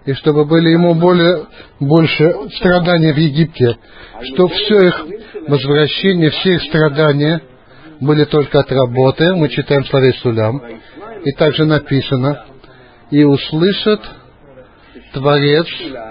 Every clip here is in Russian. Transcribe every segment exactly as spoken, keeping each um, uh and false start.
и чтобы были ему более, больше страданий в Египте, что все их возвращение, все их страдания были только от работы. Мы читаем Словей Сулям, и также написано: и услышит Творец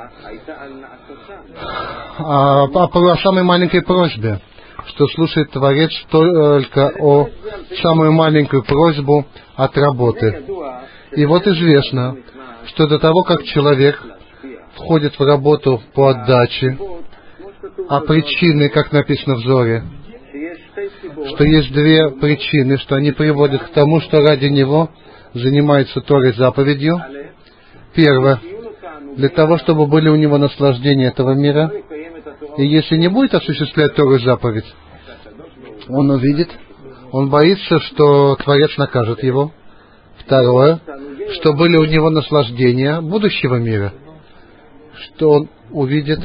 о, о, о самой маленькой просьбе, что слушает Творец только о самую маленькую просьбу от работы. И вот известно, что до того, как человек входит в работу по отдаче, а причины, как написано в Зоре, что есть две причины, что они приводят к тому, что ради него занимается Торой заповедью. Первое, для того, чтобы были у него наслаждения этого мира. И если не будет осуществлять Тору заповедь, он увидит, он боится, что Творец накажет его. Второе, что были у него наслаждения будущего мира, что он увидит.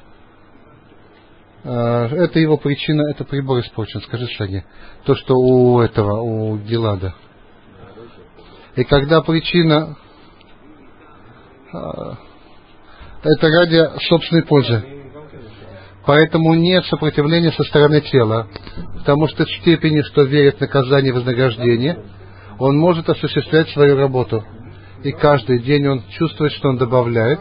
Это его причина, это прибор испорчен. Скажи, Шаги, то, что у этого, у Гилада. И когда причина, это ради собственной пользы. Поэтому нет сопротивления со стороны тела, потому что в степени, что верит в наказание и вознаграждение, он может осуществлять свою работу. И каждый день он чувствует, что он добавляет.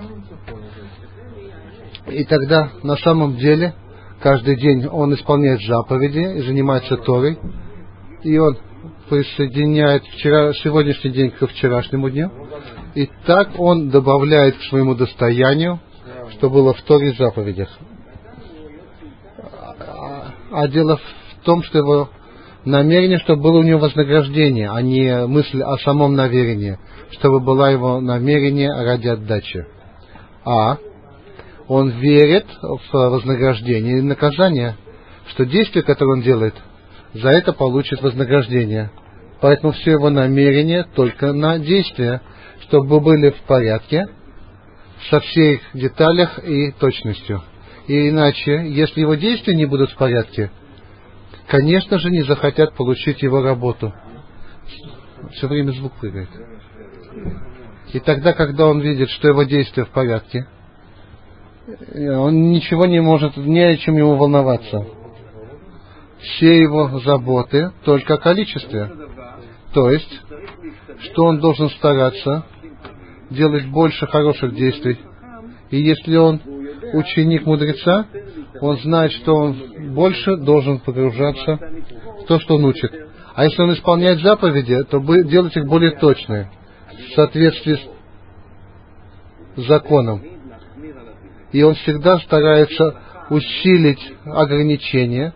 И тогда на самом деле каждый день он исполняет заповеди и занимается Торой. И он присоединяет вчера, сегодняшний день к вчерашнему дню. И так он добавляет к своему достоянию, что было в Торе и заповедях. А дело в том, что его намерение, чтобы было у него вознаграждение, а не мысль о самом намерении, чтобы было его намерение ради отдачи. А он верит в вознаграждение и наказание, что действие, которое он делает, за это получит вознаграждение. Поэтому все его намерение только на действия, чтобы были в порядке со всех деталях и точностью. И иначе, если его действия не будут в порядке, конечно же, не захотят получить его работу. Все время звук прыгает. И тогда, когда он видит, что его действия в порядке, он ничего не может, не о чем ему волноваться. Все его заботы только о количестве. То есть, что он должен стараться делать больше хороших действий. И если он ученик мудреца, он знает, что он больше должен погружаться в то, что он учит. А если он исполняет заповеди, то делать их более точные, в соответствии с законом. И он всегда старается усилить ограничения,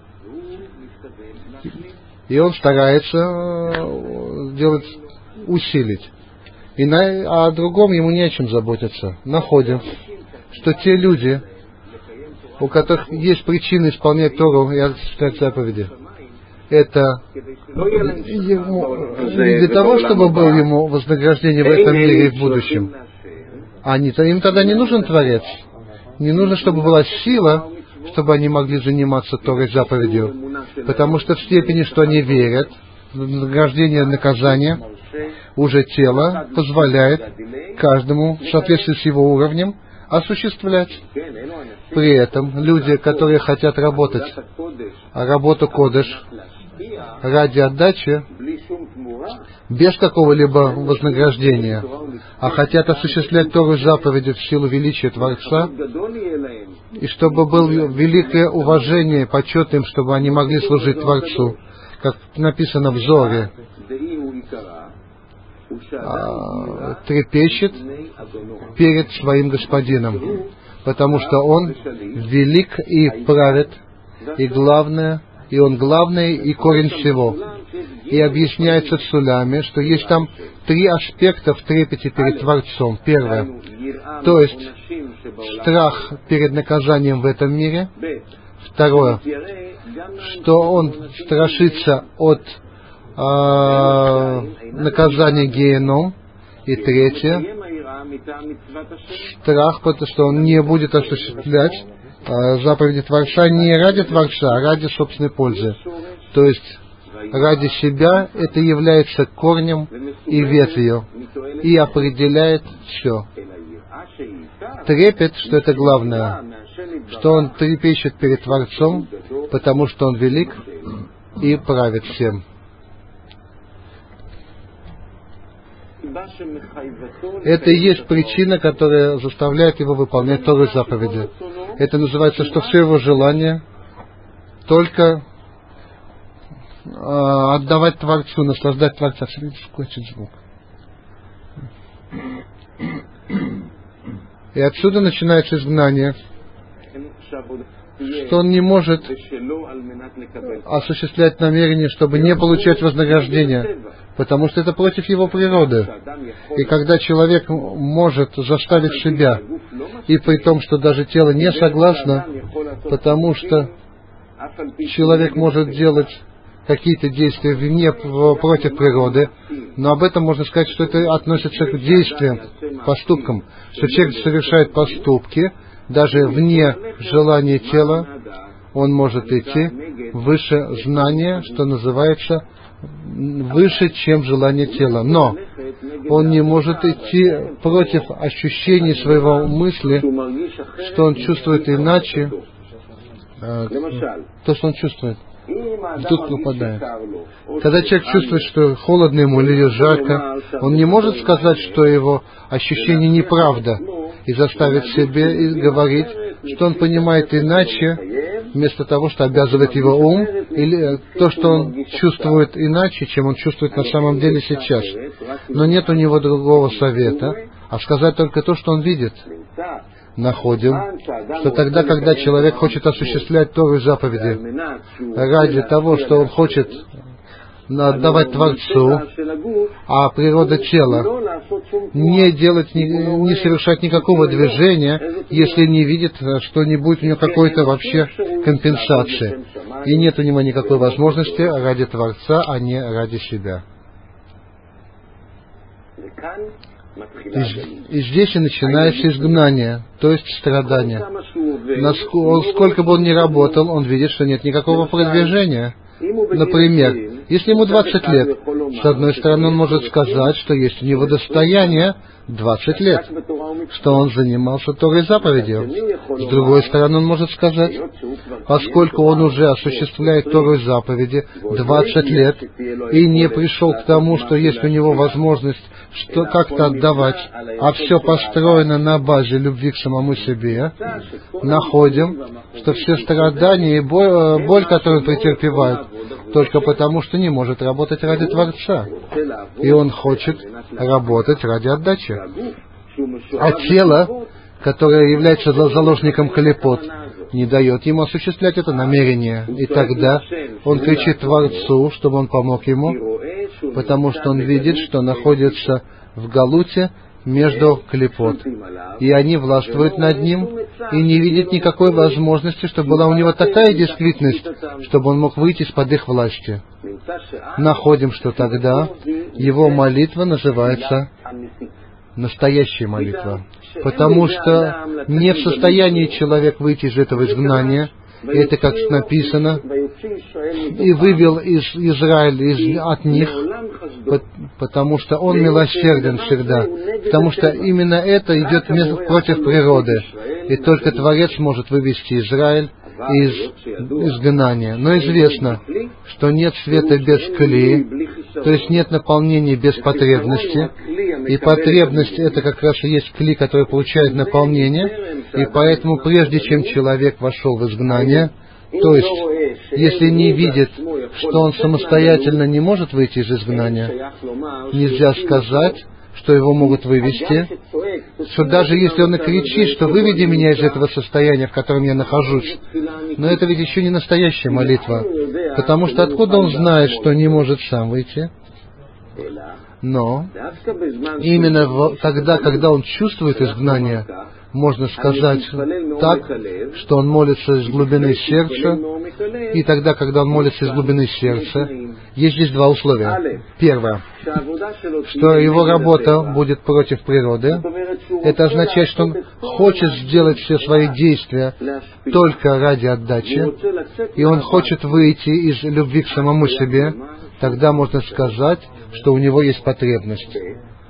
и он старается делать, усилить. И на, о другом ему не о чем заботиться. Находим, что те люди, у которых есть причины исполнять Тору и осуществлять заповеди, это ему, не для того, чтобы было ему вознаграждение в этом мире и в будущем. Они, им тогда не нужен Творец. Не нужно, чтобы была сила, чтобы они могли заниматься Торой заповедью. Потому что в степени, что они верят в вознаграждение и наказание, уже тело позволяет каждому в соответствии с его уровнем осуществлять. При этом люди, которые хотят работать, а работу кодеш ради отдачи, без какого-либо вознаграждения, а хотят осуществлять Тору заповеди в силу величия Творца, и чтобы было великое уважение, почет им, чтобы они могли служить Творцу, как написано в Зоре, а, трепещет перед своим Господином, потому что Он велик и правит, и главное, и Он главный, и корень всего. И объясняется в Суляме, что есть там три аспекта в трепете перед Творцом. Первое, то есть страх перед наказанием в этом мире. Второе, что он страшится от э, наказания геном. И третье, страх, потому что он не будет осуществлять э, заповеди Творца не ради Творца, а ради собственной пользы. То есть ради себя это является корнем и ветвью, и определяет все. трепет, что это главное, что он трепещет перед Творцом, потому что он велик и правит всем. Это и есть причина, которая заставляет его выполнять Тору и заповеди. Это называется, что все его желания только э, отдавать Творцу, наслаждать Творца. Скочит звук. И отсюда начинается изгнание, что он не может осуществлять намерение, чтобы не получать вознаграждение, потому что это против его природы. И когда человек может заставить себя, и при том, что даже тело не согласно, потому что человек может делать какие-то действия вне, против природы, но об этом можно сказать, что это относится к действиям, к поступкам, что человек совершает поступки, даже вне желания тела, он может идти выше знания, что называется, выше, чем желание тела. Но он не может идти против ощущений своего мысли, что он чувствует иначе, э, то, что он чувствует. Тут попадает. Когда человек чувствует, что холодно ему или жарко, он не может сказать, что его ощущение неправда, и заставить себе и говорить, что он понимает иначе, вместо того, что обязывает его ум, или то, что он чувствует иначе, чем он чувствует на самом деле сейчас. Но нет у него другого совета, а сказать только то, что он видит. Находим, что тогда, когда человек хочет осуществлять Тору и заповеди ради того, что он хочет отдавать Творцу, а природа тела не делать, не, не совершать никакого движения, если не видит, что не будет у него какой-то вообще компенсации. И нет у него никакой возможности ради Творца, а не ради себя. И, и здесь и начинается изгнание, то есть страдание. Насколько бы он ни работал, он видит, что нет никакого продвижения. Например, если ему двадцать лет, с одной стороны он может сказать, что есть у него достояние двадцать лет, что он занимался Торой и заповедью. С другой стороны он может сказать, поскольку он уже осуществляет Тору и заповеди двадцать лет и не пришел к тому, что есть у него возможность что как-то отдавать, а все построено на базе любви к самому себе, находим, что все страдания и боль, боль которую претерпевает, только потому, что не может работать ради Творца. И он хочет работать ради отдачи. А тело, которое является заложником клепот, не дает ему осуществлять это намерение. И тогда он кричит Творцу, чтобы он помог ему, потому что он видит, что находится в галуте между клепот. И они властвуют над ним, и не видит никакой возможности, чтобы была у него такая действительность, чтобы он мог выйти из-под их власти. Находим, что тогда его молитва называется настоящая молитва, потому что не в состоянии человек выйти из этого изгнания. И это, как написано, и вывел из Израиля из, от них, потому что он милосерден всегда, потому что именно это идет против природы, и только Творец может вывести Израиль из изгнания. Но известно, что нет света без клея, то есть нет наполнения без потребности, и потребность — это как раз и есть клей, который получает наполнение, и поэтому прежде чем человек вошел в изгнание, то есть если не видит, что он самостоятельно не может выйти из изгнания, нельзя сказать, что его могут вывести, что даже если он и кричит, что выведи меня из этого состояния, в котором я нахожусь, но это ведь еще не настоящая молитва, потому что откуда он знает, что не может сам выйти? Но именно в, тогда, когда он чувствует изгнание, можно сказать так, что он молится из глубины сердца, и тогда, когда он молится из глубины сердца, есть здесь два условия. Первое, что его работа будет против природы. Это означает, что он хочет сделать все свои действия только ради отдачи, и он хочет выйти из любви к самому себе. Тогда можно сказать, что у него есть потребность.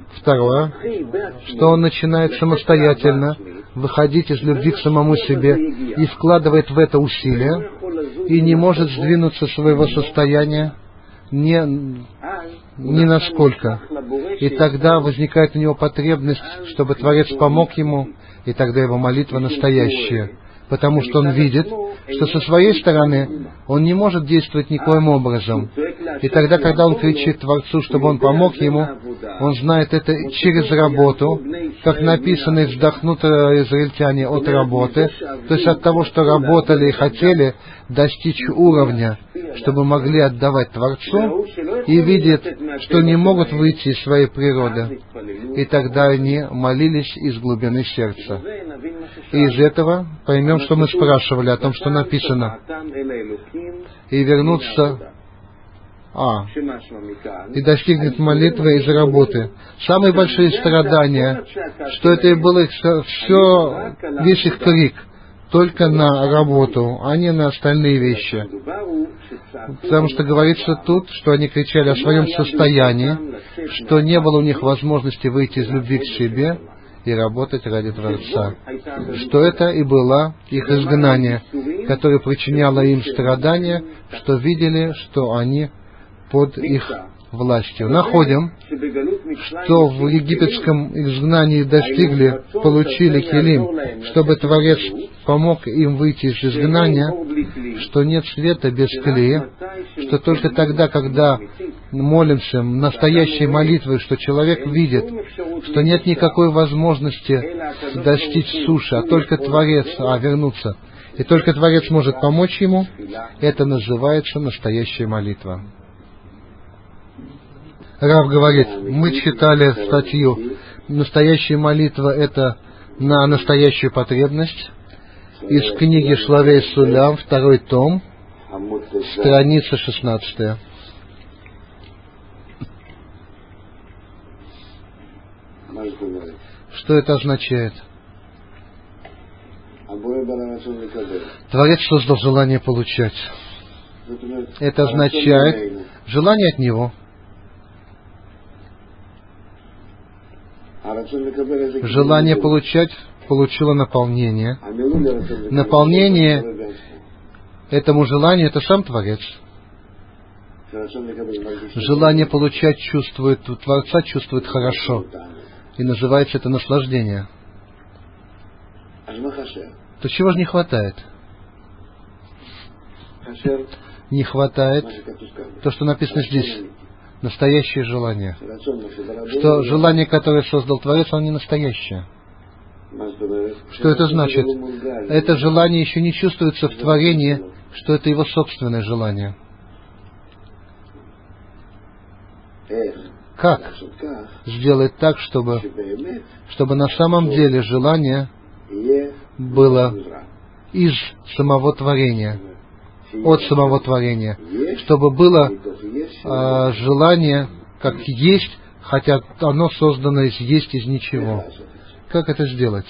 Второе, что он начинает самостоятельно выходить из любви к самому себе и вкладывает в это усилия, и не может сдвинуться своего состояния ни, ни насколько. И тогда возникает у него потребность, чтобы Творец помог ему, и тогда его молитва настоящая. Потому что он видит, что со своей стороны он не может действовать никоим образом. И тогда, когда он кричит Творцу, чтобы он помог ему, он знает это через работу, как написано, и вздохнут израильтяне от работы, то есть от того, что работали и хотели достичь уровня, чтобы могли отдавать Творцу, и видят, что не могут выйти из своей природы. И тогда они молились из глубины сердца. И из этого поймем, что мы спрашивали о том, что написано. И вернуться, а, и достигнет молитвы из работы. Самые большие страдания, что это и было все, весь их крик, только на работу, а не на остальные вещи. Потому что говорится тут, что они кричали о своем состоянии, что не было у них возможности выйти из любви к себе и работать ради Творца. Что это и было их изгнание, которое причиняло им страдания, что видели, что они под их властью. Находим, что в египетском изгнании достигли, получили Келим, чтобы Творец помог им выйти из изгнания, что нет света без клея, что только тогда, когда молимся настоящей молитвой, что человек видит, что нет никакой возможности достичь суши, а только Творец, а вернуться, и только Творец может помочь ему, это называется настоящая молитва. Рав говорит, мы читали статью «Настоящая молитва» — это на настоящую потребность из книги Шлавей Сулям, второй том, страница шестнадцатая. Что это означает? Творец создал желание получать. Это означает желание от Него. Желание получать получило наполнение. Наполнение этому желанию — это сам Творец. Желание получать чувствует, у Творца чувствует хорошо. И называется это наслаждение. То чего же не хватает? Не хватает то, что написано здесь. Настоящее желание. Что желание, которое создал Творец, оно не настоящее. Что это значит? Это желание еще не чувствуется в творении, что это его собственное желание. Как сделать так, чтобы, чтобы на самом деле желание было из самого творения, от самого творения, чтобы было э, желание как есть, хотя оно создано из есть из ничего. Как это сделать?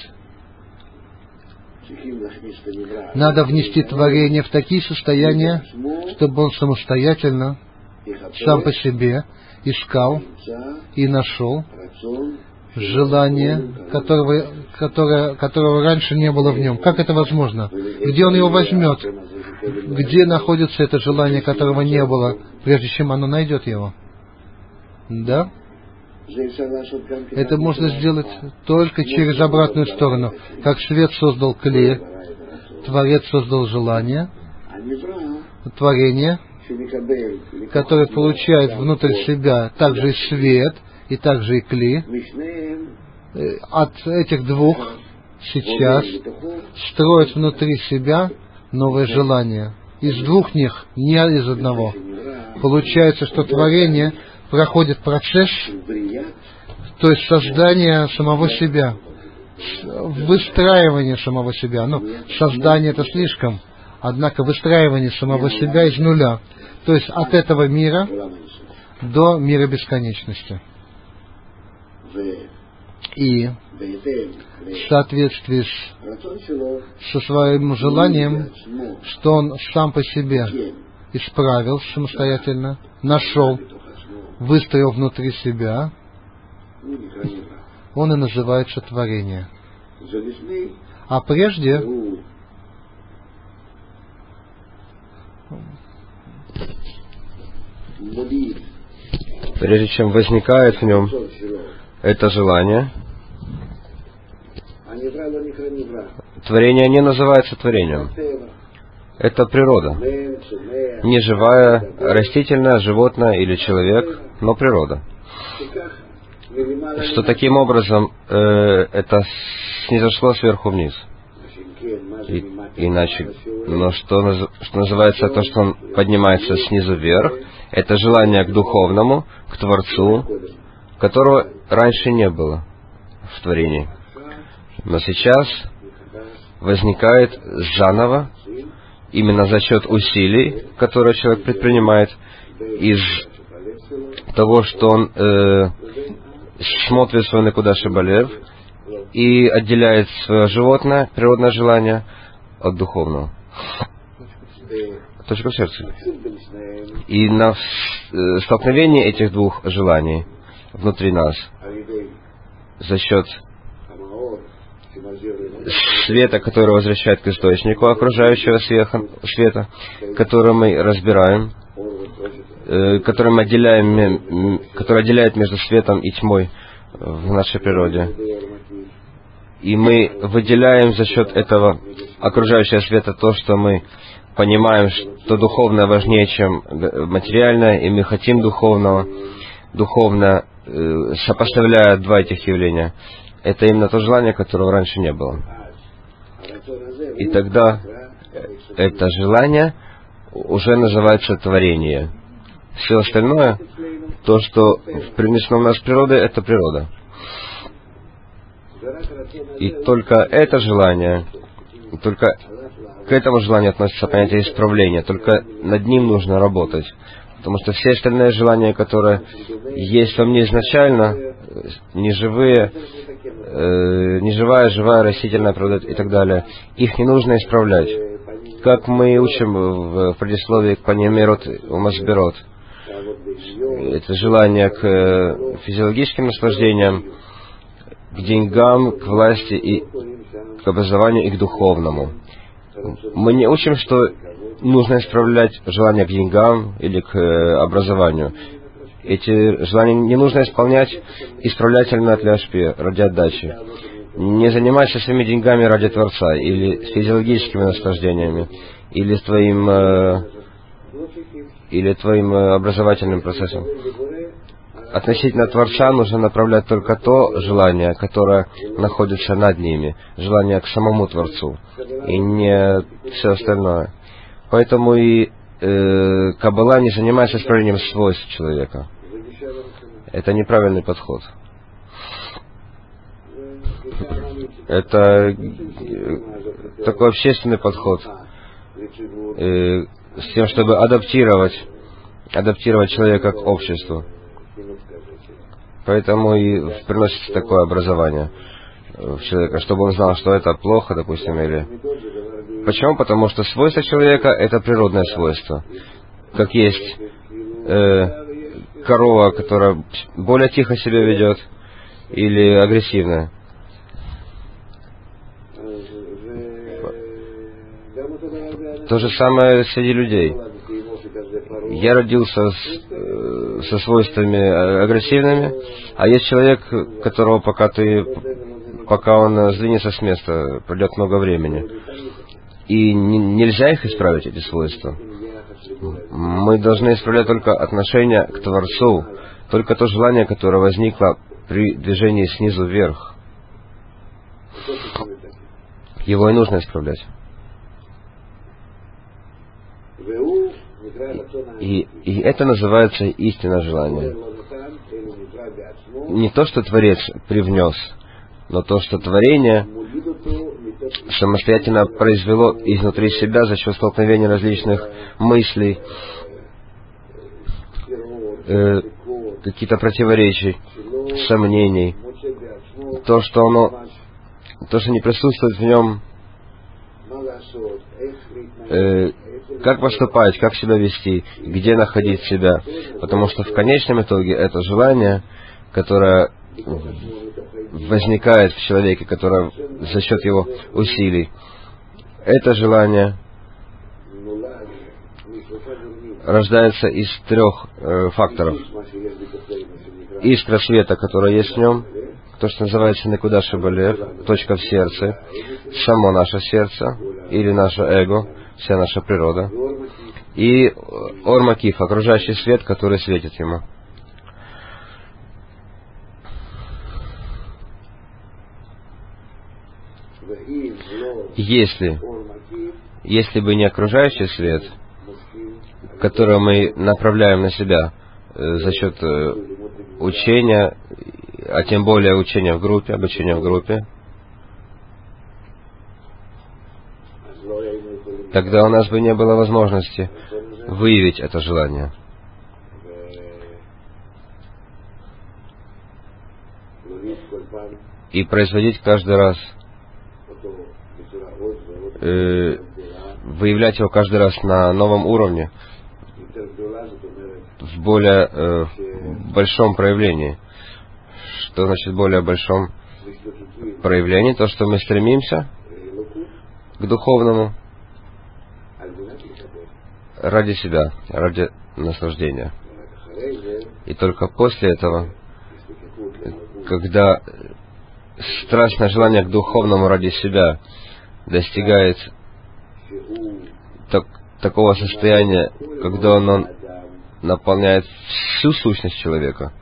Надо внести творение в такие состояния, чтобы он самостоятельно, сам по себе, искал и нашел желание, которого, которое, которого раньше не было в нем. Как это возможно? Где он его возьмет? Где находится это желание, которого не было, прежде чем оно найдет его? Да? Это можно сделать только через обратную сторону. Как свет создал клей, Творец создал желание, творение, которое получает внутрь себя также и свет, и также и клей. От этих двух сейчас строят внутри себя новое желание. Из двух них, не из одного. Получается, что творение проходит процесс, то есть создание самого себя, выстраивание самого себя. Ну, создание это слишком, однако выстраивание самого себя из нуля. То есть от этого мира до мира бесконечности. И в соответствии с, со своим желанием, что он сам по себе исправил самостоятельно, нашел, выстроил внутри себя, он и называется творение. А прежде прежде чем возникает в нем это желание, творение не называется творением. Это природа. Не живая, растительная, животное или человек, но природа. Что таким образом э, это снизошло сверху вниз. И, иначе, но что, что называется то, что он поднимается снизу вверх, это желание к духовному, к Творцу, которого раньше не было в творении. Но сейчас возникает заново, именно за счет усилий, которые человек предпринимает, из того, что он э, смотрит свой Некудаш Балев и отделяет свое животное, природное желание от духовного. Точка в сердце. И на столкновении этих двух желаний внутри нас, за счет света, который возвращает к источнику окружающего света, который мы разбираем, который мы отделяем, который отделяет между светом и тьмой в нашей природе. И мы выделяем за счет этого окружающего света то, что мы понимаем, что духовное важнее, чем материальное, и мы хотим духовного, духовно сопоставляя два этих явления. Это именно то желание, которого раньше не было. И тогда это желание уже называется творение. Все остальное, то, что принесено в нас природой, это природа. И только это желание, только к этому желанию относится понятие исправления, только над ним нужно работать. Потому что все остальные желания, которые есть во мне изначально, неживые, э, неживая, живая, растительная природа и так далее, их не нужно исправлять. Как мы учим в предисловии к Панемирот Умасберот. Это желание к физиологическим наслаждениям, к деньгам, к власти и к образованию и к духовному. Мы не учим, что нужно исправлять желание к деньгам или к образованию. Эти желания не нужно исполнять исправлятельно для шпи, ради отдачи. Не занимайся своими деньгами ради Творца, или физиологическими наслаждениями, или твоим, э, или твоим образовательным процессом. Относительно Творца нужно направлять только то желание, которое находится над ними, желание к самому Творцу, и не все остальное. Поэтому и э, Каббала не занимается исправлением свойств человека. Это неправильный подход. Это э, такой общественный подход, э, с тем, чтобы адаптировать, адаптировать человека к обществу. Поэтому и приносится такое образование в человека, чтобы он знал, что это плохо, допустим, или... Почему? Потому что свойство человека — это природное свойство. Как есть э, корова, которая более тихо себя ведет, или агрессивная. То же самое среди людей. Я родился с, э, со свойствами агрессивными, а есть человек, которого пока ты, пока он сдвинется с места, пройдет много времени. И н- нельзя их исправить, эти свойства. Мы должны исправлять только отношение к Творцу, только то желание, которое возникло при движении снизу вверх. Его и нужно исправлять. И, и это называется истинное желание. Не то, что Творец привнес, но то, что творение самостоятельно произвело изнутри себя за счет столкновения различных мыслей, э, каких-то противоречий, сомнений. То, что оно, то, что не присутствует в нем, э, как поступать, как себя вести, где находить себя. Потому что в конечном итоге это желание, которое возникает в человеке, которое за счет его усилий. Это желание рождается из трех э, факторов. Искра света, которая есть в нем, то, что называется Некудаш Балев, точка в сердце, само наше сердце, или наше эго, вся наша природа, и Ор Макиф, окружающий свет, который светит ему. Если, если бы не окружающий свет, который мы направляем на себя э, за счет э, учения, а тем более учения в группе, обучения в группе, тогда у нас бы не было возможности выявить это желание. И производить каждый раз, э, выявлять его каждый раз на новом уровне, в более э, большом проявлении. Что значит более большом проявлении? То, что мы стремимся к духовному ради себя, ради наслаждения. И только после этого, когда страстное желание к духовному ради себя достигает так, такого состояния, когда он, он наполняет всю сущность человека.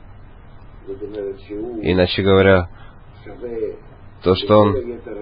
Иначе говоря, то, что он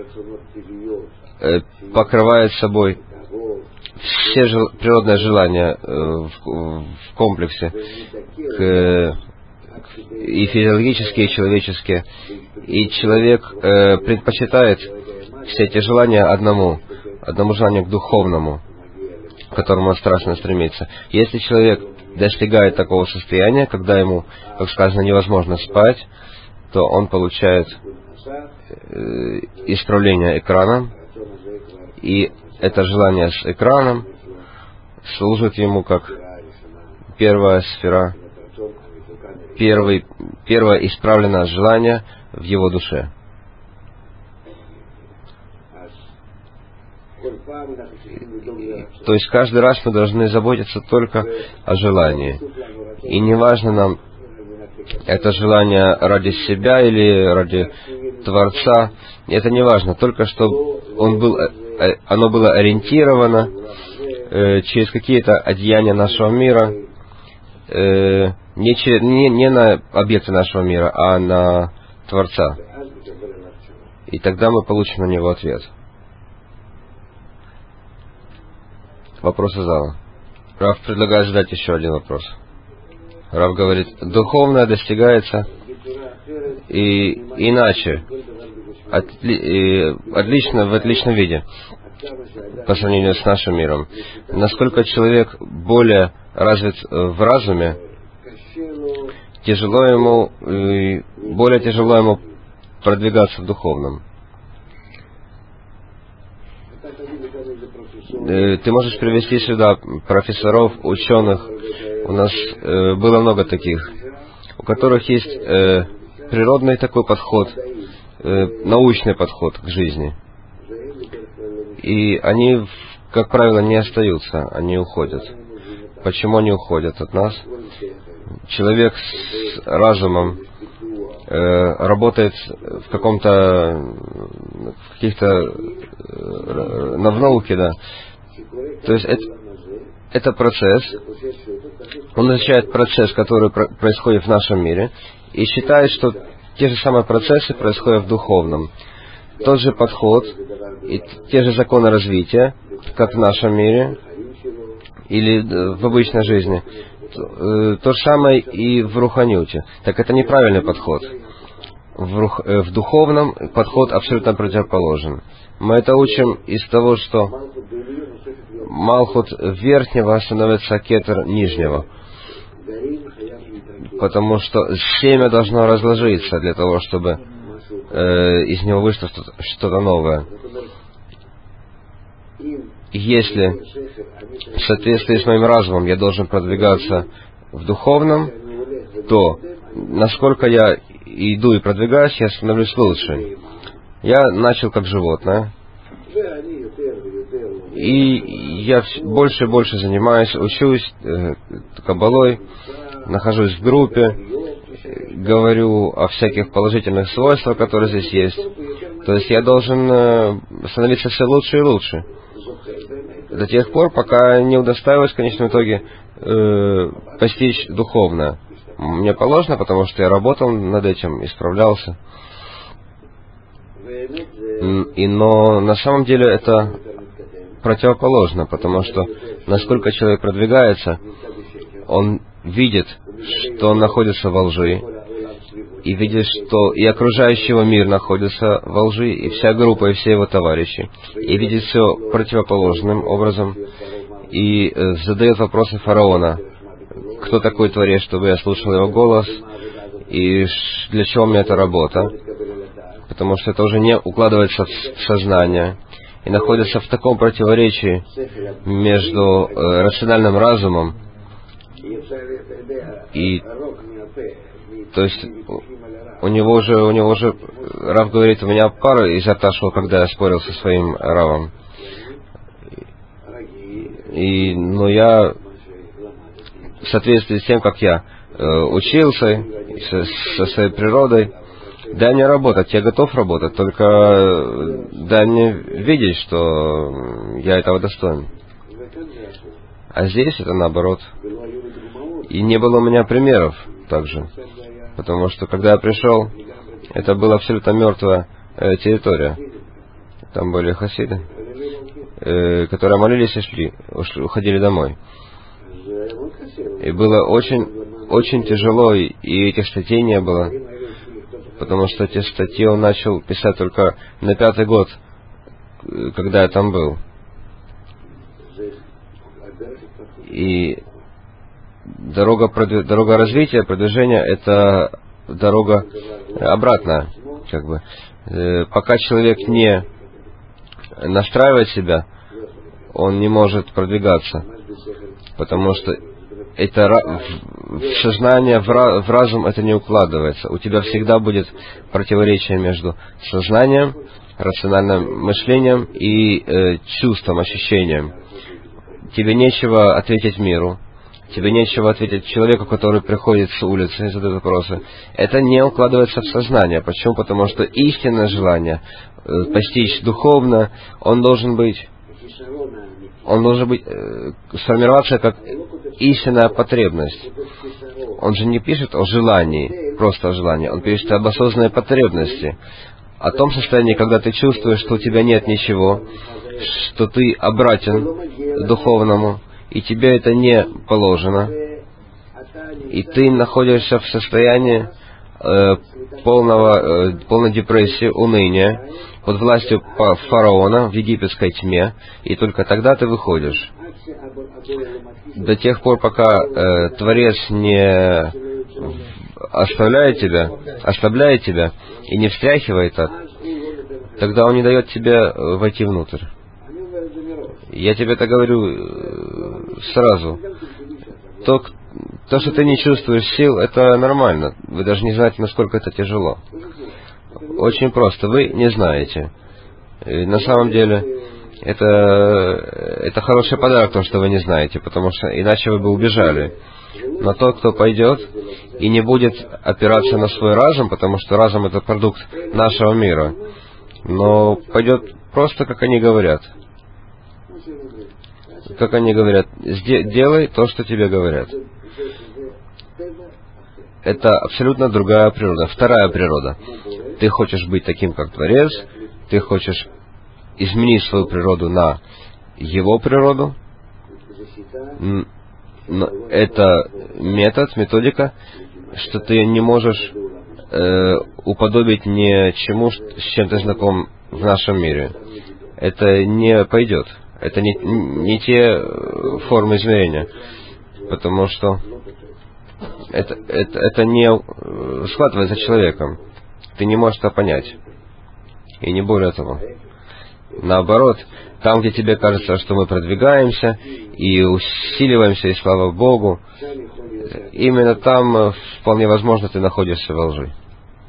э, покрывает собой все жел, природные желания э, в, в комплексе, к, к, и физиологические, и человеческие, и человек э, предпочитает все эти желания одному, одному желанию к духовному, к которому он страстно стремится. Если человек достигает такого состояния, когда ему, как сказано, невозможно спать, то он получает э, исправление экраном, и это желание с экраном служит ему как первая сфера, первый, первое исправленное желание в его душе. То есть каждый раз мы должны заботиться только о желании. И не важно нам, это желание ради себя или ради Творца, это не важно, только чтобы он был, оно было ориентировано э, через какие-то одеяния нашего мира, э, не, через, не, не на объекты нашего мира, а на Творца. И тогда мы получим на него ответ. Вопросы зала. Рав предлагает задать еще один вопрос. Рав говорит, духовное достигается и иначе, отли, и отлично, в отличном виде по сравнению с нашим миром. Насколько человек более развит в разуме, тяжело ему, более тяжело ему продвигаться в духовном. Ты можешь привести сюда профессоров, ученых. У нас э, было много таких, у которых есть э, природный такой подход, э, научный подход к жизни. И они, как правило, не остаются, они уходят. Почему они уходят от нас? Человек с разумом э, работает в каком-то, в каких-то, э, в науке, да. То есть это, это процесс, он изучает процесс, который про- происходит в нашем мире, и считает, что те же самые процессы происходят в духовном. Тот же подход и те же законы развития, как в нашем мире или в обычной жизни, то, то же самое и в руханюте. Так это неправильный подход. В, рух, в духовном подход абсолютно противоположен. Мы это учим из того, что Малхут верхнего становится кетер нижнего. Потому что семя должно разложиться для того, чтобы э, из него вышло что-то, что-то новое. Если в соответствии с моим разумом я должен продвигаться в духовном, то насколько я иду и продвигаюсь, я становлюсь лучше. Я начал как животное, и я больше и больше занимаюсь, учусь э, каббалой, нахожусь в группе, говорю о всяких положительных свойствах, которые здесь есть. То есть я должен э, становиться все лучше и лучше. До тех пор, пока не удостаиваюсь в конечном итоге э, постичь духовно. Мне положено, потому что я работал над этим, исправлялся. И, но на самом деле это противоположно, потому что насколько человек продвигается, он видит, что он находится во лжи, и видит, что и окружающий его мир находится во лжи, и вся группа, и все его товарищи, и видит все противоположным образом, и э, задает вопросы фараона: кто такой Творец, чтобы я слушал его голос, и для чего мне эта работа, потому что это уже не укладывается в сознание, и находится в таком противоречии между э, рациональным разумом и, то есть, у него уже, у него уже, Рав говорит, у меня пара изо рта шел, когда я спорил со своим Равом. И, но я, в соответствии с тем, как я э, учился, со, со своей природой, дай мне работать, я готов работать, только дай мне видеть, что я этого достоин. А здесь это наоборот. И не было у меня примеров также, потому что когда я пришел, это была абсолютно мертвая э, территория. Там были хасиды, э, которые молились и шли, ушли, уходили домой. И было очень, очень тяжело, и этих статей не было, потому что эти статьи он начал писать только на пятый год, когда я там был. И дорога, дорога развития, продвижения — это дорога обратная, как бы. Пока человек не настраивает себя, он не может продвигаться, потому что это в сознание, в разум это не укладывается. У тебя всегда будет противоречие между сознанием, рациональным мышлением и э, чувством, ощущением. Тебе нечего ответить миру, тебе нечего ответить человеку, который приходит с улицы и задает вопросы. Это не укладывается в сознание. Почему? Потому что истинное желание э, постичь духовно, он должен быть, он должен быть, э, сформироваться как истинная потребность. Он же не пишет о желании, просто о желании, он пишет об осознанной потребности, о том состоянии, когда ты чувствуешь, что у тебя нет ничего, что ты обратен к духовному, и тебе это не положено, и ты находишься в состоянии э, полного, э, полной депрессии, уныния, под властью фараона в египетской тьме, и только тогда ты выходишь. До тех пор, пока э, Творец не оставляет тебя, ослабляет тебя и не встряхивает так, тогда он не дает тебе войти внутрь. Я тебе это говорю сразу. То, то, что ты не чувствуешь сил, это нормально. Вы даже не знаете, насколько это тяжело. Очень просто. Вы не знаете. И на самом деле, это, это хороший подарок, то, что вы не знаете, потому что иначе вы бы убежали. Но тот, кто пойдет и не будет опираться на свой разум, потому что разум — это продукт нашего мира, но пойдет просто, как они говорят. Как они говорят, делай то, что тебе говорят. Это абсолютно другая природа, вторая природа. Ты хочешь быть таким, как Творец, ты хочешь изменить свою природу на его природу. Но это метод, методика, что ты не можешь э, уподобить ни чему, с чем ты знаком в нашем мире. Это не пойдет. Это не, не те формы измерения, потому что это, это, это не схватывается человеком. Ты не можешь это понять. И не более того. Наоборот, там, где тебе кажется, что мы продвигаемся и усиливаемся, и слава Богу, именно там вполне возможно ты находишься во лжи.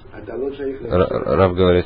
Рав говорит,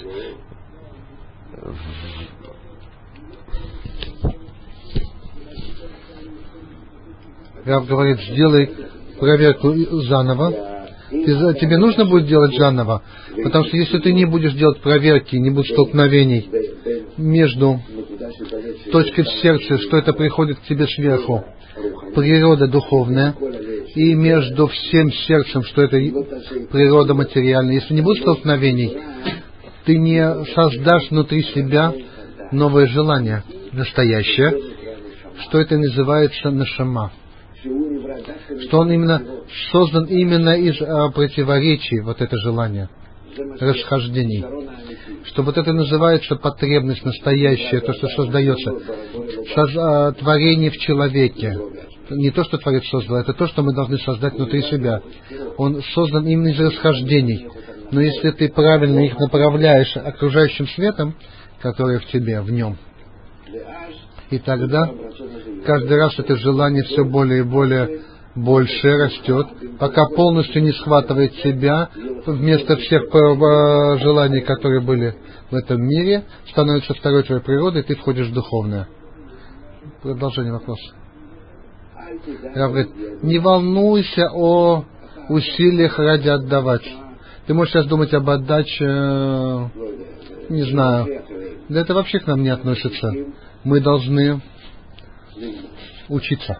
Рав говорит, сделай проверку заново. Ты, тебе нужно будет делать заново, потому что если ты не будешь делать проверки, не будет столкновений между точкой в сердце, что это приходит к тебе сверху, природа духовная, и между всем сердцем, что это природа материальная. Если не будет столкновений, ты не создашь внутри себя новое желание, настоящее, что это называется нашама. Что он именно создан именно из а, противоречий, вот это желание, расхождений. Что вот это называется потребность настоящая, то, что создается, соз, а, творение в человеке. Не то, что Творец создал, это то, что мы должны создать внутри себя. Он создан именно из расхождений. Но если ты правильно их направляешь окружающим светом, который в тебе, в нем, и тогда каждый раз это желание все более и более больше растет, пока полностью не схватывает себя, вместо всех желаний, которые были в этом мире, становится второй твоей природой, и ты входишь в духовное. Продолжение вопроса. Я говорю, не волнуйся о усилиях ради отдавать. Ты можешь сейчас думать об отдаче, не знаю. Да это вообще к нам не относится. Мы должны учиться.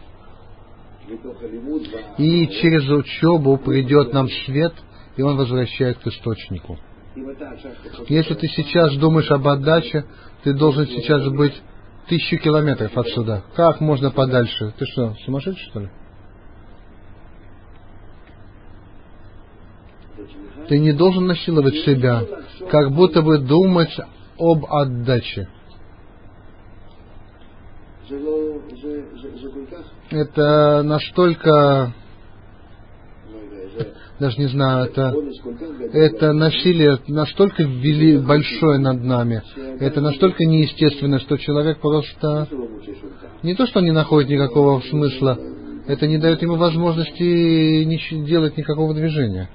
И через учебу придет нам свет, и он возвращает к источнику. Если ты сейчас думаешь об отдаче, ты должен сейчас быть тысячу километров отсюда. Как можно подальше? Ты что, сумасшедший, что ли? Ты не должен насиловать себя, как будто бы думать об отдаче. Это настолько, даже не знаю, это, это насилие настолько вели, большое над нами, это настолько неестественно, что человек просто, не то что не находит никакого смысла, это не дает ему возможности не делать никакого движения.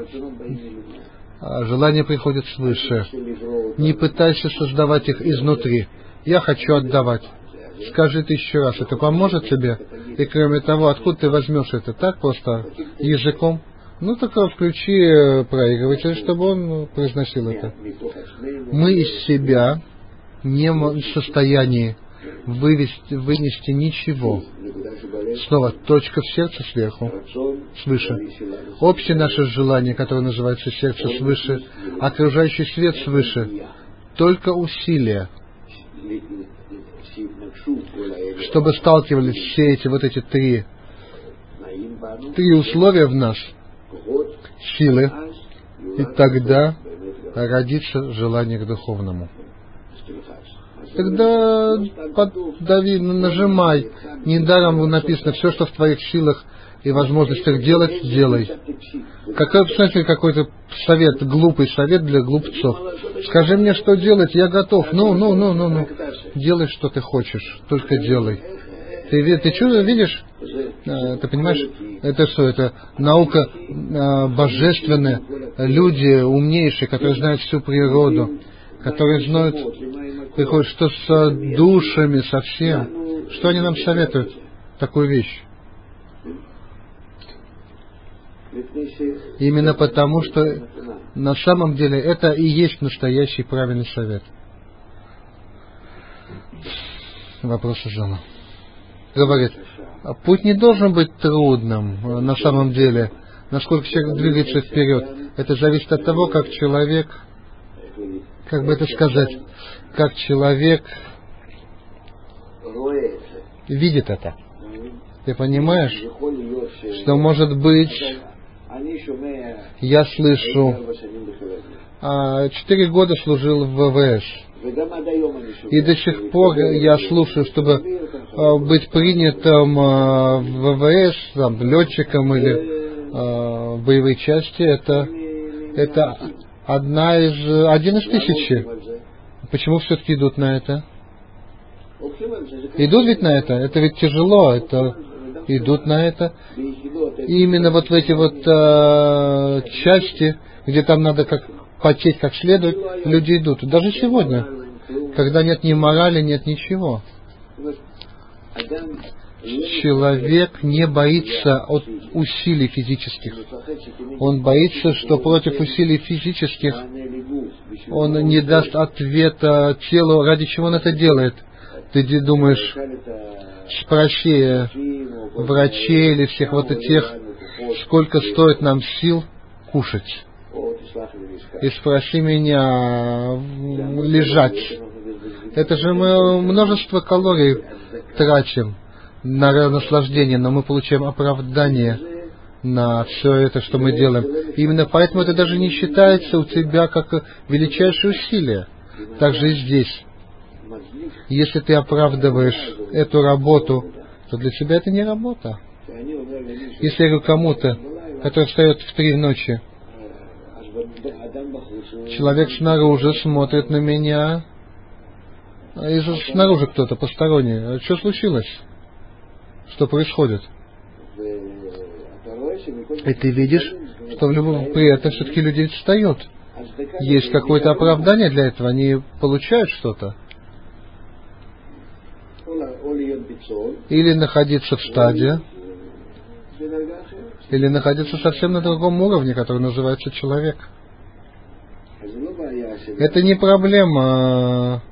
А желание приходит свыше. Не пытайся создавать их изнутри. Я хочу отдавать. Скажи тысячу раз, это поможет тебе? И кроме того, откуда ты возьмешь это? Так просто языком? Ну, только включи проигрыватель, чтобы он произносил это. Мы из себя не в состоянии вывести, вынести ничего. Снова точка в сердце сверху, свыше. Общее наше желание, которое называется сердце свыше, окружающий свет свыше. Только усилия, чтобы сталкивались все эти вот эти три, три условия в нас, силы, и тогда родится желание к духовному. Тогда подави, нажимай. Недаром написано, все, что в твоих силах и возможностях делать, делай. Какой, посмотрите, какой-то совет, глупый совет для глупцов. Скажи мне, что делать, я готов. Ну, ну, ну, ну, ну. Делай, что ты хочешь, только делай. Ты, ты что, видишь? Ты понимаешь? Это что? Это наука божественная. Люди умнейшие, которые знают всю природу, которые знают, приходят, что с душами, со всем. Что они нам советуют? Такую вещь. Именно потому, что на самом деле это и есть настоящий правильный совет. Вопрос Жана. Говорит, путь не должен быть трудным на самом деле. Насколько человек двигается вперед, это зависит от того, как человек, как бы это сказать, как человек видит это. Ты понимаешь, что может быть, я слышу, четыре года служил в ВВС, и до сих пор я слушаю, чтобы быть принятым в ВВС, там, летчиком или в боевой части, это, это одна из, один из тысячи. Почему все-таки идут на это? Идут ведь на это? Это ведь тяжело, это идут на это. И именно вот в эти вот э, части, где там надо как потеть как следует, люди идут. Даже сегодня, когда нет ни морали, нет ничего. Человек не боится от усилий физических. Он боится, что против усилий физических он не даст ответа телу, ради чего он это делает. Ты думаешь, спроси врачей или всех вот этих, сколько стоит нам сил кушать. И спроси меня лежать. Это же мы множество калорий тратим на наслаждение, но мы получаем оправдание на все это, что мы делаем. И именно поэтому это даже не считается у тебя как величайшее усилие. Так же и здесь. Если ты оправдываешь эту работу, то для тебя это не работа. Если я говорю кому-то, который встает в три ночи, человек снаружи смотрит на меня, и снаружи кто-то посторонний. А что случилось? Что происходит? И ты видишь, что в любом, при этом все-таки люди встают. Есть какое-то оправдание для этого, они получают что-то. Или находиться в стадии, или находиться совсем на другом уровне, который называется человек. Это не проблема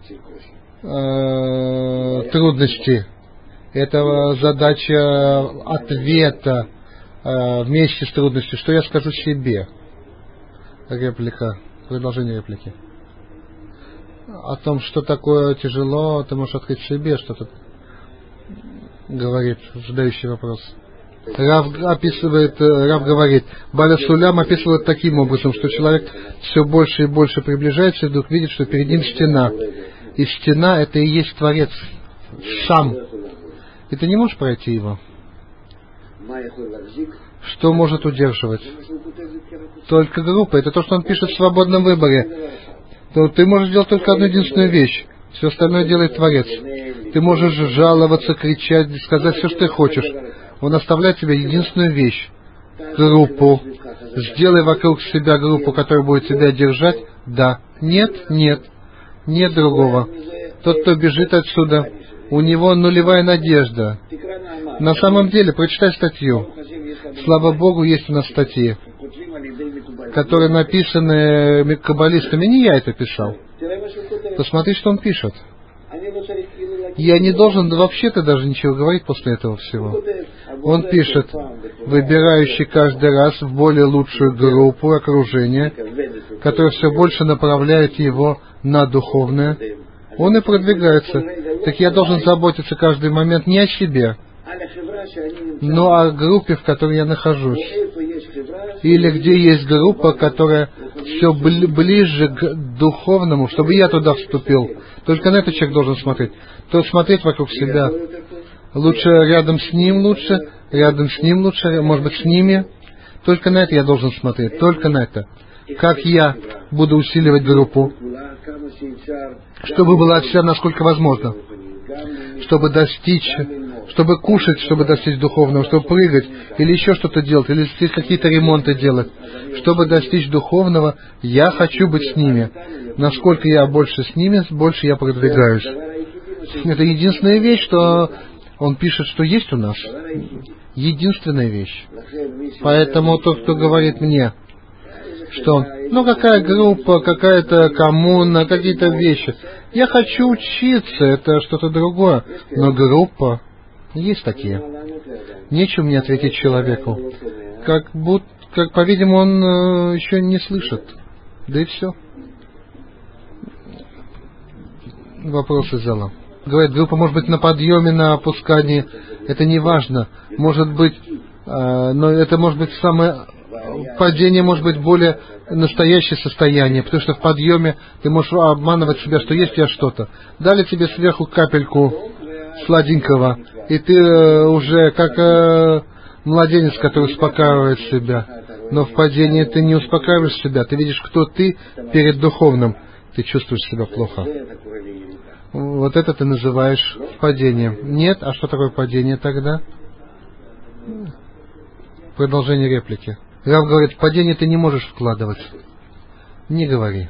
э, трудностей. Это задача ответа э, вместе с трудностью. Что я скажу себе? Реплика. Продолжение реплики. О том, что такое тяжело, ты можешь открыть себе, что тут говорит задающий вопрос. Рав описывает, Рав говорит, Баля Сулям описывает таким образом, что человек все больше и больше приближается и вдруг видит, что перед ним стена. И стена — это и есть Творец сам. И ты не можешь пройти его. Что может удерживать? Только группа. Это то, что он пишет в свободном выборе. То ты можешь делать только одну единственную вещь. Все остальное делает Творец. Ты можешь жаловаться, кричать, сказать все, что ты хочешь. Он оставляет тебе единственную вещь. Группу. Сделай вокруг себя группу, которая будет тебя держать. Да. Нет, нет. Нет другого. Тот, кто бежит отсюда, у него нулевая надежда. На самом деле, прочитай статью. Слава Богу, есть у нас статьи, которые написаны каббалистами. Не я это писал. Посмотри, что он пишет. Я не должен вообще-то даже ничего говорить после этого всего. Он пишет, выбирающий каждый раз в более лучшую группу окружения, которое все больше направляет его на духовное, он и продвигается. Так я должен заботиться каждый момент не о себе, но о группе, в которой я нахожусь. Или где есть группа, которая все бли- ближе к духовному, чтобы я туда вступил. Только на это человек должен смотреть. То смотреть вокруг себя. Лучше рядом с ним лучше, рядом с ним лучше, может быть, с ними. Только на это я должен смотреть. Только на это. Как я буду усиливать группу, чтобы была вся, насколько возможно. Чтобы достичь, чтобы кушать, чтобы достичь духовного, чтобы прыгать, или еще что-то делать, или здесь какие-то ремонты делать. Чтобы достичь духовного, я хочу быть с ними. Насколько я больше с ними, больше я продвигаюсь. Это единственная вещь, что он пишет, что есть у нас. Единственная вещь. Поэтому тот, кто говорит мне, что, ну какая группа, какая-то коммуна, какие-то вещи. Я хочу учиться, это что-то другое. Но группа, есть такие. Нечего мне ответить человеку. Как будто, как, по-видимому, он э, еще не слышит. Да и все. Вопрос из зала. Говорит, группа может быть на подъеме, на опускании. Это не важно. Может быть, э, но это может быть самое... Падение может быть более настоящее состояние, потому что в подъеме ты можешь обманывать себя, что есть у тебя что-то. Дали тебе сверху капельку сладенького, и ты э, уже как э, младенец, который успокаивает себя. Но в падении ты не успокаиваешь себя, ты видишь, кто ты перед духовным. Ты чувствуешь себя плохо. Вот это ты называешь падением. Нет? А что такое падение тогда? Продолжение реплики. Рав говорит, в падение ты не можешь вкладывать. Не говори.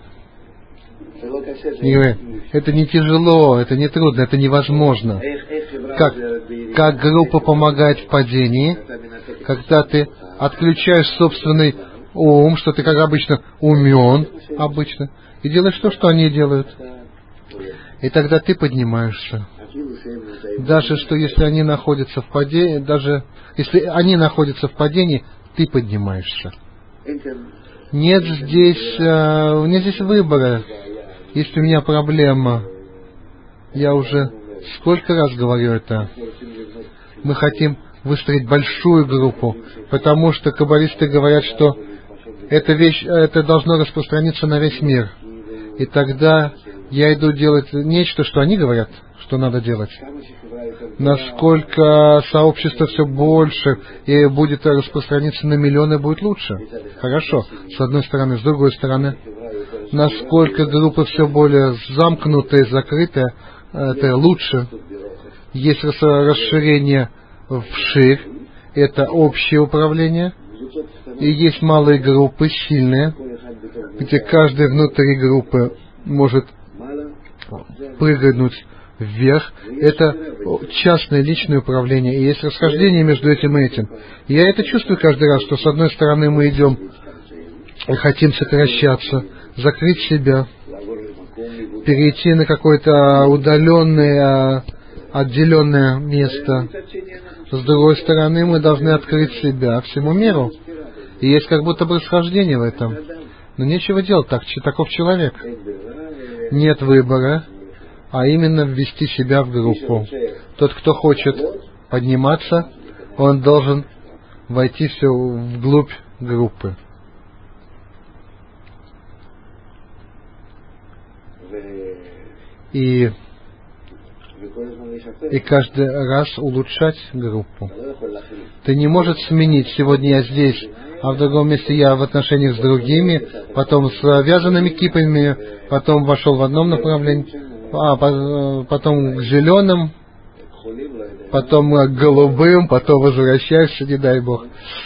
Не говори. Это не тяжело, это не трудно, это невозможно. Как, как группа помогает в падении, когда ты отключаешь собственный ум, что ты, как обычно, умен, обычно, и делаешь то, что они делают. И тогда ты поднимаешься. Даже что если они находятся в падении, даже если они находятся в падении, ты поднимаешься. Нет здесь, э, нет здесь выбора. Есть у меня проблема. Я уже сколько раз говорю это. Мы хотим выстроить большую группу, потому что каббалисты говорят, что эта вещь, это должно распространиться на весь мир. И тогда я иду делать нечто, что они говорят, что надо делать. Насколько сообщество все больше и будет распространиться на миллионы, будет лучше. Хорошо, с одной стороны. С другой стороны, насколько группа все более замкнутая, закрытая, это лучше. Есть расширение вширь, это общее управление. И есть малые группы, сильные, где каждый внутри группы может прыгнуть вверх. Это частное личное управление. И есть расхождение между этим и этим. И я это чувствую каждый раз, что с одной стороны мы идем и хотим сокращаться, закрыть себя, перейти на какое-то удаленное, отделенное место. С другой стороны, мы должны открыть себя всему миру. И есть как будто бы расхождение в этом. Но нечего делать, так, таков человек. Нет выбора, а именно ввести себя в группу. Тот, кто хочет подниматься, он должен войти все вглубь группы. И, и каждый раз улучшать группу. Ты не можешь сменить: сегодня я здесь, а в другом месте я в отношениях с другими, потом с вязаными кипами, потом вошел в одном направлении, а потом к зеленым, потом к голубым, потом возвращаешься, не дай Бог.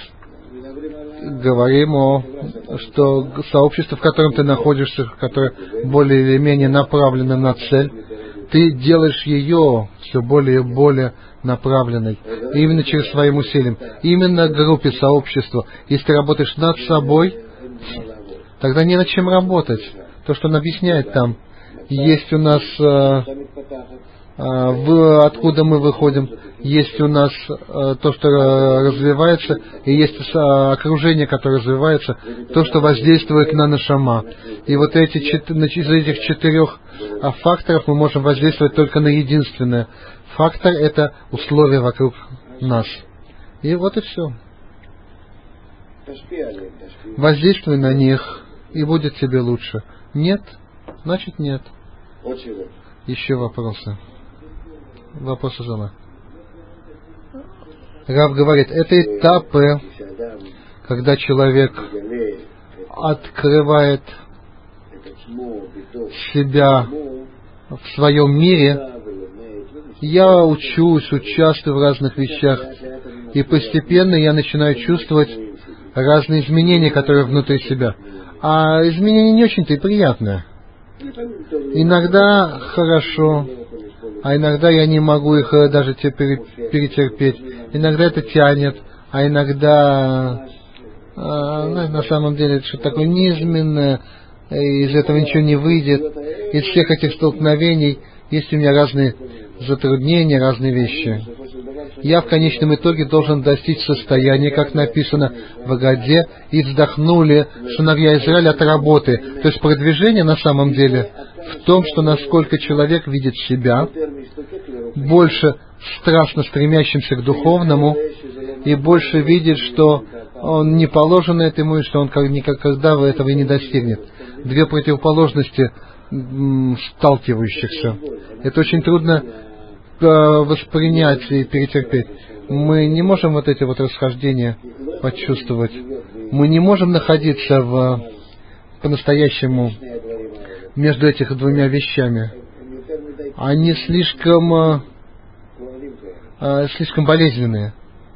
Говорим о, что сообщество, в котором ты находишься, которое более или менее направлено на цель, ты делаешь ее все более и более направленной, именно через своим усилием, именно группе сообщества. Если ты работаешь над собой, тогда не над чем работать. То, что он объясняет там, есть у нас, э, э, в, откуда мы выходим, есть у нас э, то, что развивается, и есть э, окружение, которое развивается, то, что воздействует на нашама. И вот эти, из этих четырех э, факторов мы можем воздействовать только на единственное. Фактор — это условия вокруг нас. И вот и все. Воздействуй на них, и будет тебе лучше. Нет? Значит нет. Еще вопросы? Вопросы зала. Рав говорит, это этапы, когда человек открывает себя в своем мире. Я учусь, участвую в разных вещах, и постепенно я начинаю чувствовать разные изменения, которые внутри себя. А изменения не очень-то и приятные. Иногда хорошо, а иногда я не могу их даже перетерпеть. Иногда это тянет, а иногда а, ну, на самом деле это что-то такое низменное, из этого ничего не выйдет. Из всех этих столкновений есть у меня разные затруднения, разные вещи. Я в конечном итоге должен достичь состояния, как написано в Агаде, и вздохнули сыновья Израиля от работы. То есть продвижение на самом деле в том, что насколько человек видит себя, больше страстно стремящимся к духовному, и больше видит, что он не положен этому, и что он никогда этого и не достигнет. Две противоположности сталкивающихся. Это очень трудно воспринять и перетерпеть. Мы не можем вот эти вот расхождения почувствовать. Мы не можем находиться в, по-настоящему между этих двумя вещами. Они слишком, э, слишком болезненные.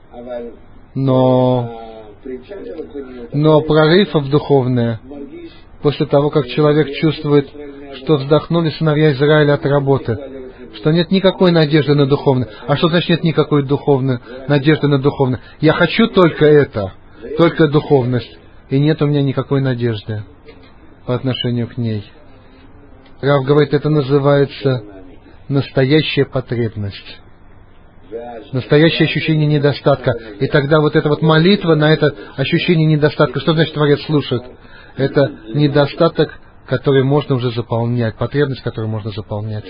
Но, но прорыв в духовное после того, как человек чувствует, что вздохнули сыновья Израиля от работы, что нет никакой надежды на духовное. А что значит нет никакой духовной надежды на духовное? Я хочу только это, только духовность, и нет у меня никакой надежды по отношению к ней. Рав говорит, это называется настоящая потребность. Настоящее ощущение недостатка. И тогда вот эта вот молитва на это ощущение недостатка. Что значит Творец слушает? Это недостаток, который можно уже заполнять, потребность, которую можно заполнять.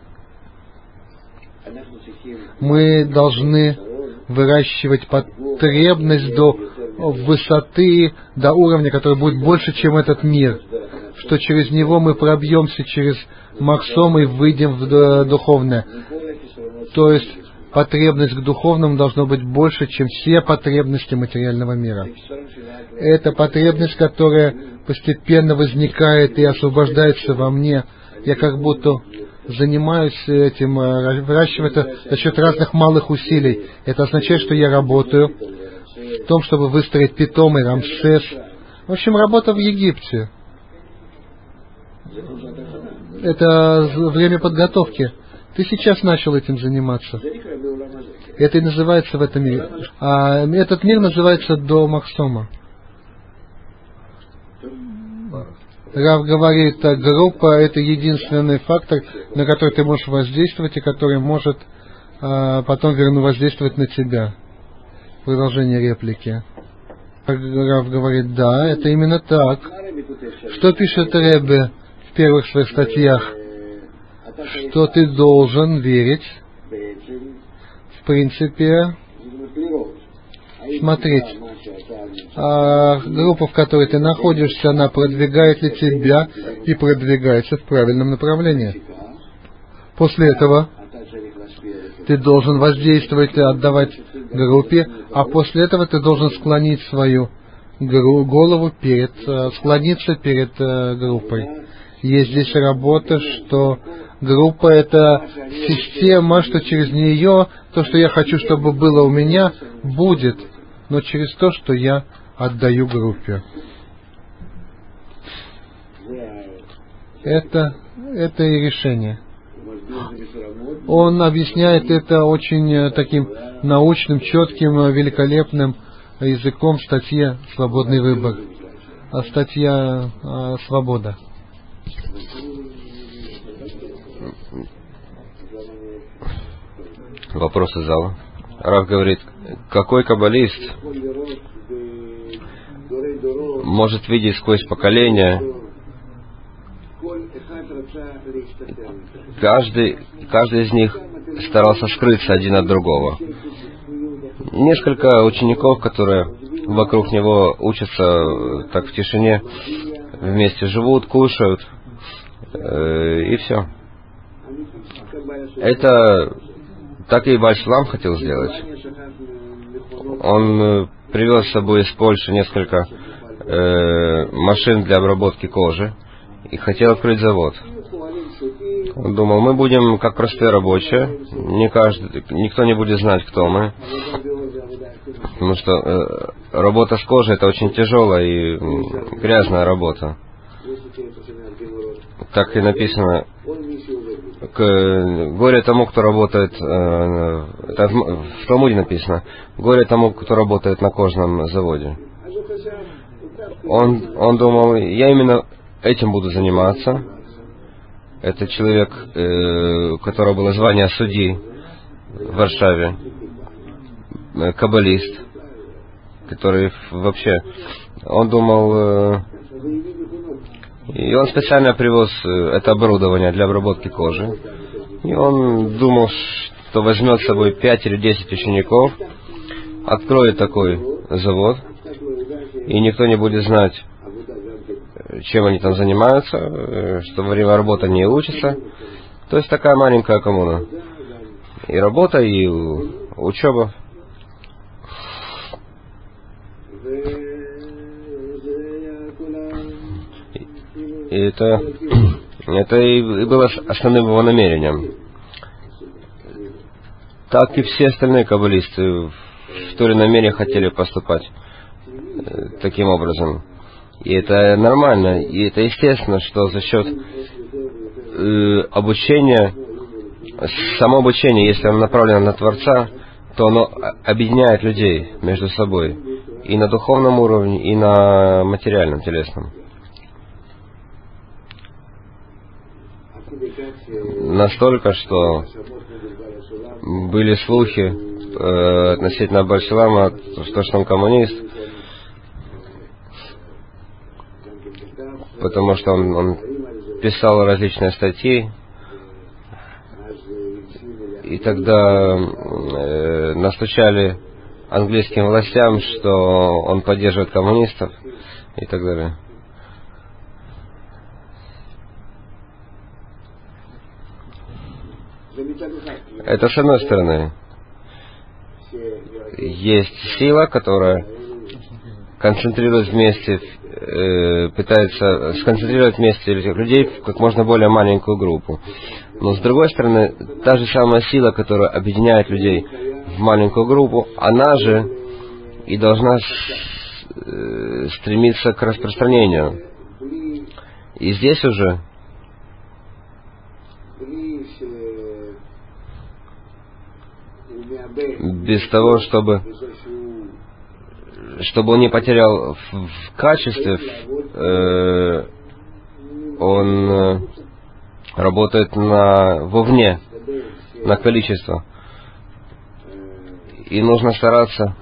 Мы должны выращивать потребность до высоты, до уровня, который будет больше, чем этот мир. Что через него мы пробьемся через Махсом и выйдем в духовное. То есть потребность к духовному должна быть больше, чем все потребности материального мира. Это потребность, которая постепенно возникает и освобождается во мне. Я как будто занимаюсь этим, выращиваю это за счет разных малых усилий. Это означает, что я работаю в том, чтобы выстроить Питом и Рамсес. В общем, работа в Египте. Это время подготовки. Ты сейчас начал этим заниматься. Это и называется в этом мире. А этот мир называется до Махсома. Рав говорит, группа — это единственный фактор, на который ты можешь воздействовать и который может а, потом верну воздействовать на тебя. Продолжение реплики. Рав говорит, да, это именно так. Что пишет Ребе в первых своих статьях? Что ты должен верить, в принципе, смотреть, а группа, в которой ты находишься, она продвигает ли тебя и продвигается в правильном направлении. После этого ты должен воздействовать и отдавать группе, а после этого ты должен склонить свою голову перед, склониться перед группой. Есть здесь работа, что группа — это система, что через нее то, что я хочу, чтобы было у меня, будет, но через то, что я отдаю группе. Это, это и решение. Он объясняет это очень таким научным, четким, великолепным языком в статье «Свободный выбор». А статья а, «Свобода». Вопрос из зала. Рав говорит, какой каббалист может видеть сквозь поколения? Каждый, каждый из них старался скрыться один от другого. Несколько учеников, которые вокруг него учатся так в тишине, вместе живут, кушают, э, и все. Это так и Бальшлам хотел сделать. Он привез с собой из Польши несколько э, машин для обработки кожи и хотел открыть завод. Он думал, мы будем как простые рабочие, не каждый, никто не будет знать, кто мы, потому что э, работа с кожей — это очень тяжелая и грязная работа. Так и написано, к, горе тому, кто работает, э, это в Талмуде написано, горе тому, кто работает на кожном заводе. Он, он думал, я именно этим буду заниматься. Это человек, э, у которого было звание судьи в Варшаве, э, каббалист, который вообще, он думал, э, и он специально привез это оборудование для обработки кожи. И он думал, что возьмет с собой пять или десять учеников, откроет такой завод, и никто не будет знать, чем они там занимаются, что во время работы они учатся. То есть такая маленькая коммуна. И работа, и учеба. И это, это и было основным его намерением. Так и все остальные каббалисты в то или намерение хотели поступать таким образом. И это нормально, и это естественно, что за счет э, обучения, само обучение, если оно направлено на Творца, то оно объединяет людей между собой и на духовном уровне, и на материальном, телесном. Настолько, что были слухи э, относительно Баль-Шулама, что, что он коммунист, потому что он, он писал различные статьи, и тогда э, настучали английским властям, что он поддерживает коммунистов и так далее. Это с одной стороны. Есть сила, которая концентрирует вместе, э, пытается сконцентрировать вместе этих людей в как можно более маленькую группу. Но с другой стороны, та же самая сила, которая объединяет людей в маленькую группу, она же и должна с, э, стремиться к распространению. И здесь уже без того, чтобы чтобы он не потерял в, в качестве, э, он э, работает на вовне, на количество. И нужно стараться,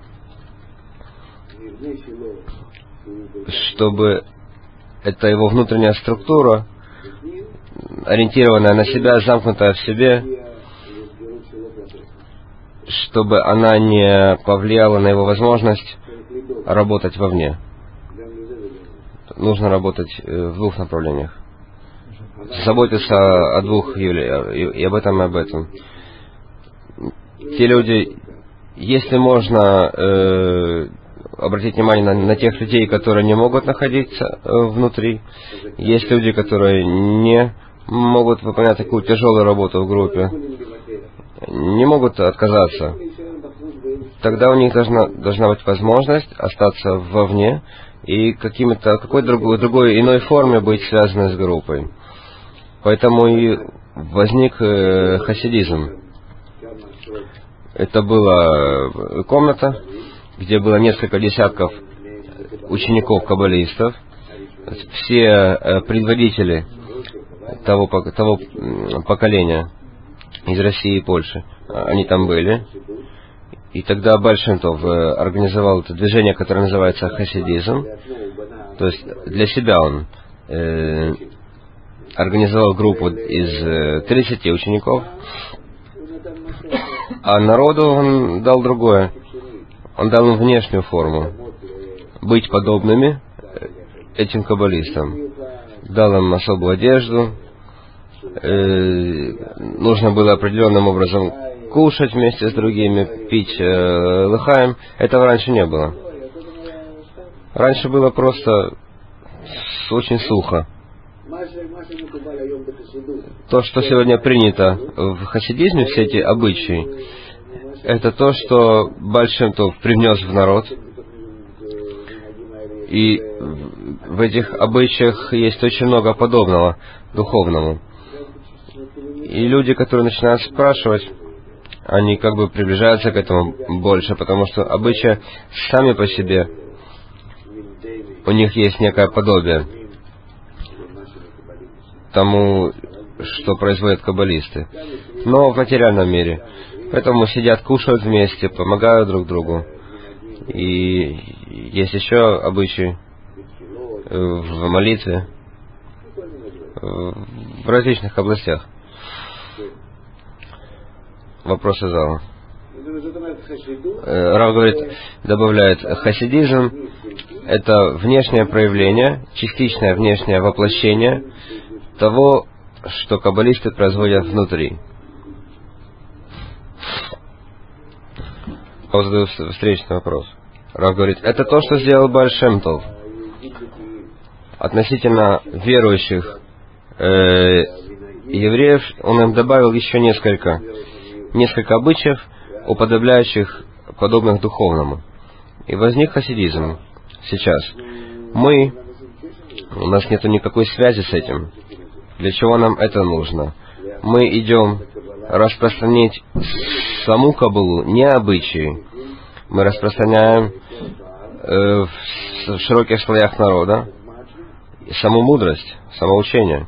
чтобы эта его внутренняя структура, ориентированная на себя, замкнутая в себе, чтобы она не повлияла на его возможность работать вовне. Нужно работать в двух направлениях. Заботиться о двух явлениях, и об этом, и об этом. Те люди, если можно э, обратить внимание на, на тех людей, которые не могут находиться э, внутри, есть люди, которые не могут выполнять такую тяжелую работу в группе, не могут отказаться, тогда у них должна, должна быть возможность остаться вовне и каким-то, какой-то другой, другой иной форме быть связанной с группой. Поэтому и возник э, хасидизм. Это была комната, где было несколько десятков учеников-каббалистов, все э, предводители того, того поколения из России и Польши, они там были. И тогда Бааль Шем Тов организовал это движение, которое называется хасидизм. То есть для себя он э, организовал группу из э, тридцати учеников, а народу он дал другое. Он дал им внешнюю форму. Быть подобными этим каббалистам. Дал им особую одежду. Э, нужно было определенным образом кушать вместе с другими, пить э, лыхаем. Этого раньше не было. Раньше было просто очень сухо. То, что сегодня принято в хасидизме, все эти обычаи, это то, что Бааль Шем Тов привнес в народ. И в этих обычаях есть очень много подобного духовному. И люди, которые начинают спрашивать, они как бы приближаются к этому больше, потому что обычаи сами по себе, у них есть некое подобие тому, что производят каббалисты, но в материальном мире. Поэтому сидят, кушают вместе, помогают друг другу. И есть еще обычаи в молитве, в различных областях. Вопросы зала. Рав говорит, добавляет, хасидизм — это внешнее проявление, частичное внешнее воплощение того, что каббалисты производят внутри. Я задаю встречный вопрос. Рав говорит, это то, что сделал Бааль Шем Тов относительно верующих э, евреев. Он им добавил еще несколько несколько обычаев, уподобляющих подобных духовному. И возник хасидизм сейчас. Мы, у нас нет никакой связи с этим. Для чего нам это нужно? Мы идем распространить саму Каббалу, не обычаи. Мы распространяем э, в широких слоях народа саму мудрость, самоучение.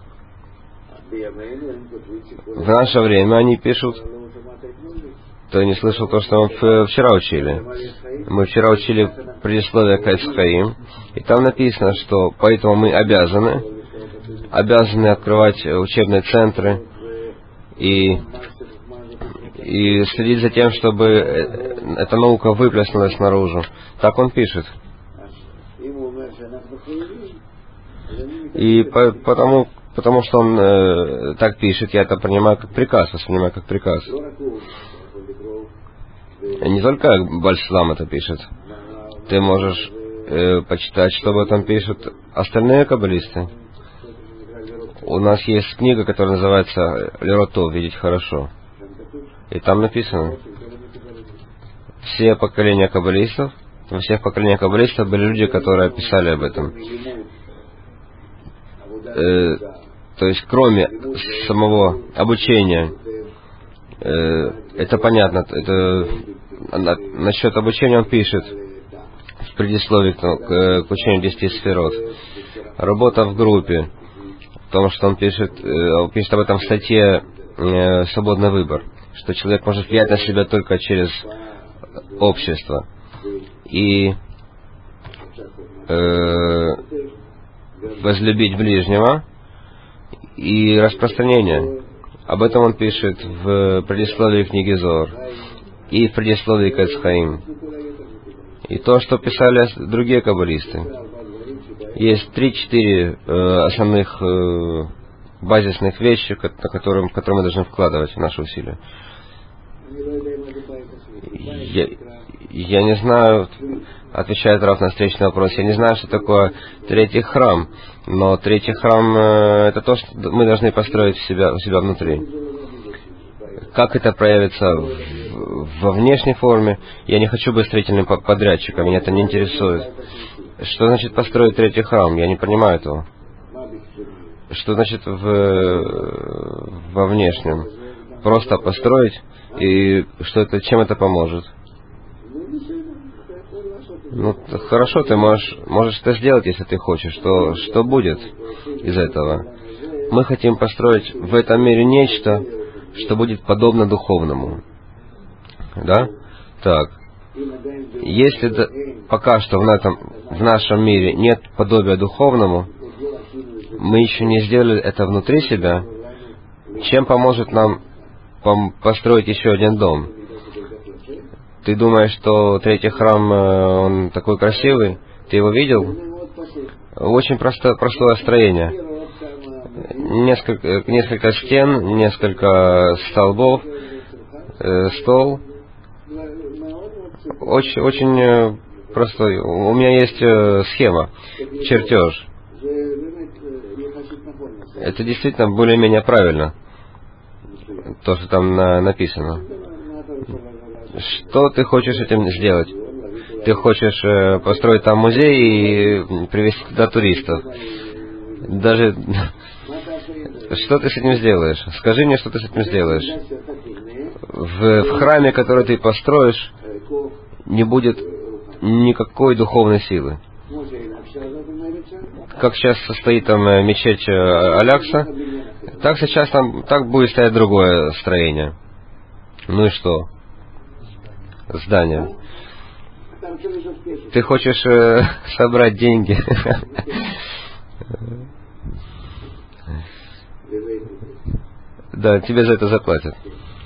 В наше время они пишут, ты не слышал то, что мы вчера учили. Мы вчера учили предисловие к Эц Хаим, и там написано, что поэтому мы обязаны, обязаны открывать учебные центры и, и следить за тем, чтобы эта наука выплеснулась наружу. Так он пишет. И по, потому, потому что он э, так пишет, я это принимаю как приказ, воспринимаю как приказ. Не только Бальшлам это пишет. Ты можешь э, почитать, что об этом пишут остальные каббалисты. У нас есть книга, которая называется «Лерото. Видеть хорошо». И там написано, все поколения каббалистов, во всех поколениях каббалистов были люди, которые писали об этом. Э, то есть, кроме самого обучения, э, это понятно, это на, насчет обучения он пишет в предисловии к, к, к учению десяти сферот. Работа в группе, в том, что он пишет, э, он пишет об этом в статье э, «Свободный выбор», что человек может влиять на себя только через общество. И э, возлюбить ближнего и распространение. Об этом он пишет в предисловии книги Зоар и в предисловии к Эц Хаим. И то, что писали другие каббалисты. Есть три-четыре э, основных э, базисных вещи, на которые, которые мы должны вкладывать в наши усилия. Я, я не знаю, отвечает Рав на встречный вопрос, я не знаю, что такое третий храм, но третий храм э, это то, что мы должны построить в себя, у себя внутри. Как это проявится в, во внешней форме, я не хочу быть строительным подрядчиком, меня это не интересует. Что значит построить третий храм? Я не понимаю этого. Что значит в, во внешнем? Просто построить, и что это, чем это поможет? Ну, хорошо, ты можешь, можешь это сделать, если ты хочешь. Что, что будет из этого? Мы хотим построить в этом мире нечто, что будет подобно духовному. Да? Так. Если да, пока что в, этом, в нашем мире нет подобия духовному, мы еще не сделали это внутри себя, чем поможет нам построить еще один дом? Ты думаешь, что третий храм, он такой красивый? Ты его видел? Очень просто, простое строение. Несколько, несколько стен, несколько столбов, э, стол. Очень, очень простой. У меня есть э, схема, чертеж. Это действительно более-менее правильно, то, что там на, написано. Что ты хочешь этим сделать? Ты хочешь э, построить там музей и привезти туда туристов. Даже... Что ты с этим сделаешь? Скажи мне, что ты с этим сделаешь. В, в храме, который ты построишь, не будет никакой духовной силы. Как сейчас состоит там мечеть Алякса, так сейчас там так будет стоять другое строение. Ну и что? Здание. Ты хочешь э, собрать деньги? Да, тебе за это заплатят.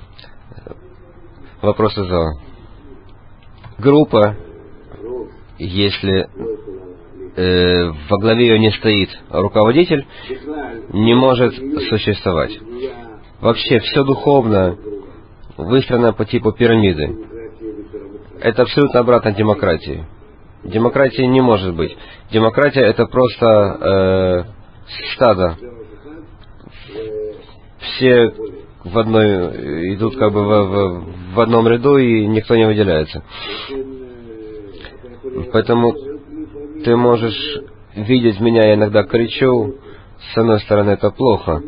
Вопрос из зала. Группа, если э, во главе ее не стоит руководитель, не может существовать. Вообще все духовное выстроено по типу пирамиды. Это абсолютно обратно демократии. Демократии не может быть. Демократия это просто э, стадо. Все в одной идут как бы в, в, в одном ряду и никто не выделяется. Поэтому ты можешь видеть меня, я иногда кричу. С одной стороны, это плохо.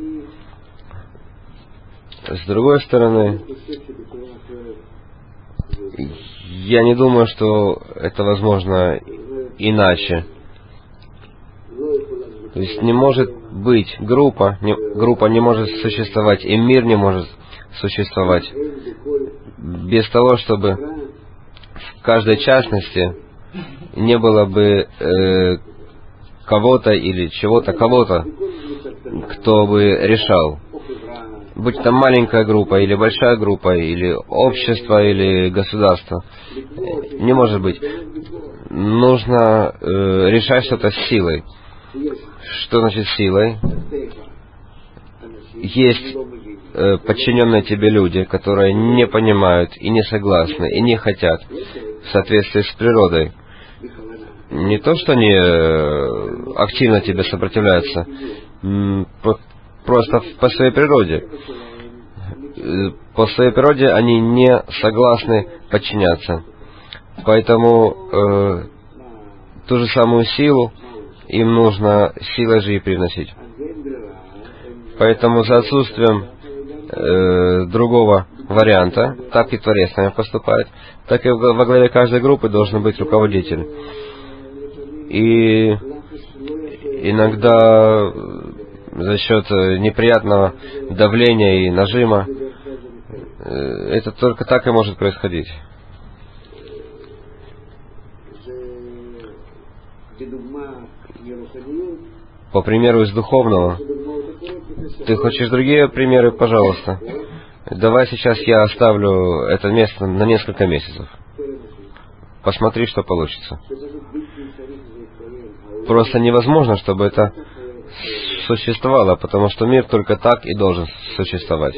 С другой стороны, я не думаю, что это возможно иначе. То есть не может быть группа, не, группа не может существовать, и мир не может существовать без того, чтобы в каждой частности не было бы э, кого-то или чего-то, кого-то, кто бы решал. Будь там маленькая группа, или большая группа, или общество, или государство. Не может быть. Нужно э, решать что-то с силой. Что значит силой? Есть э, подчиненные тебе люди, которые не понимают и не согласны, и не хотят в соответствии с природой. Не то, что они э, активно тебе сопротивляются, м, по, просто по своей природе. Э, по своей природе они не согласны подчиняться. Поэтому э, ту же самую силу им нужно силой же и приносить. Поэтому за отсутствием э, другого варианта, так и Творец с нами поступает, так и во главе каждой группы должен быть руководитель. И иногда за счет неприятного давления и нажима э, это только так и может происходить. По примеру из духовного. Ты хочешь другие примеры? Пожалуйста. Давай сейчас я оставлю это место на несколько месяцев. Посмотри, что получится. Просто невозможно, чтобы это существовало, потому что мир только так и должен существовать.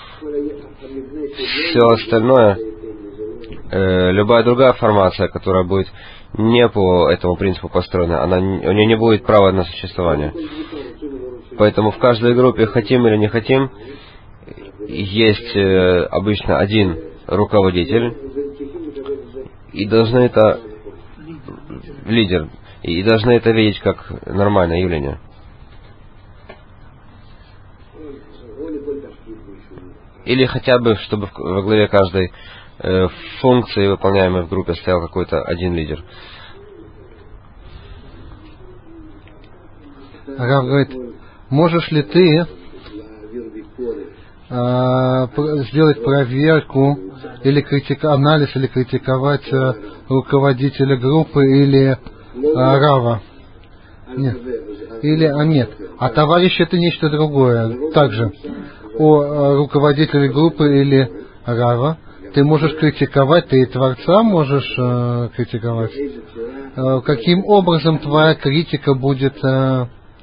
Все остальное, э, любая другая формация, которая будет не по этому принципу построена, она, у нее не будет права на существование. Поэтому в каждой группе, хотим или не хотим, есть э, обычно один руководитель, и должны это лидер, и должны это видеть как нормальное явление. Или хотя бы, чтобы во главе каждой э, функции, выполняемой в группе, стоял какой-то один лидер. Рав говорит, можешь ли ты э, сделать проверку или критика, анализ или критиковать э, руководителя группы или э, Рава? Нет. Или, а нет. А товарищ это нечто другое. Также о э, руководителе группы или Рава ты можешь критиковать, ты и Творца можешь э, критиковать. Э, каким образом твоя критика будет э,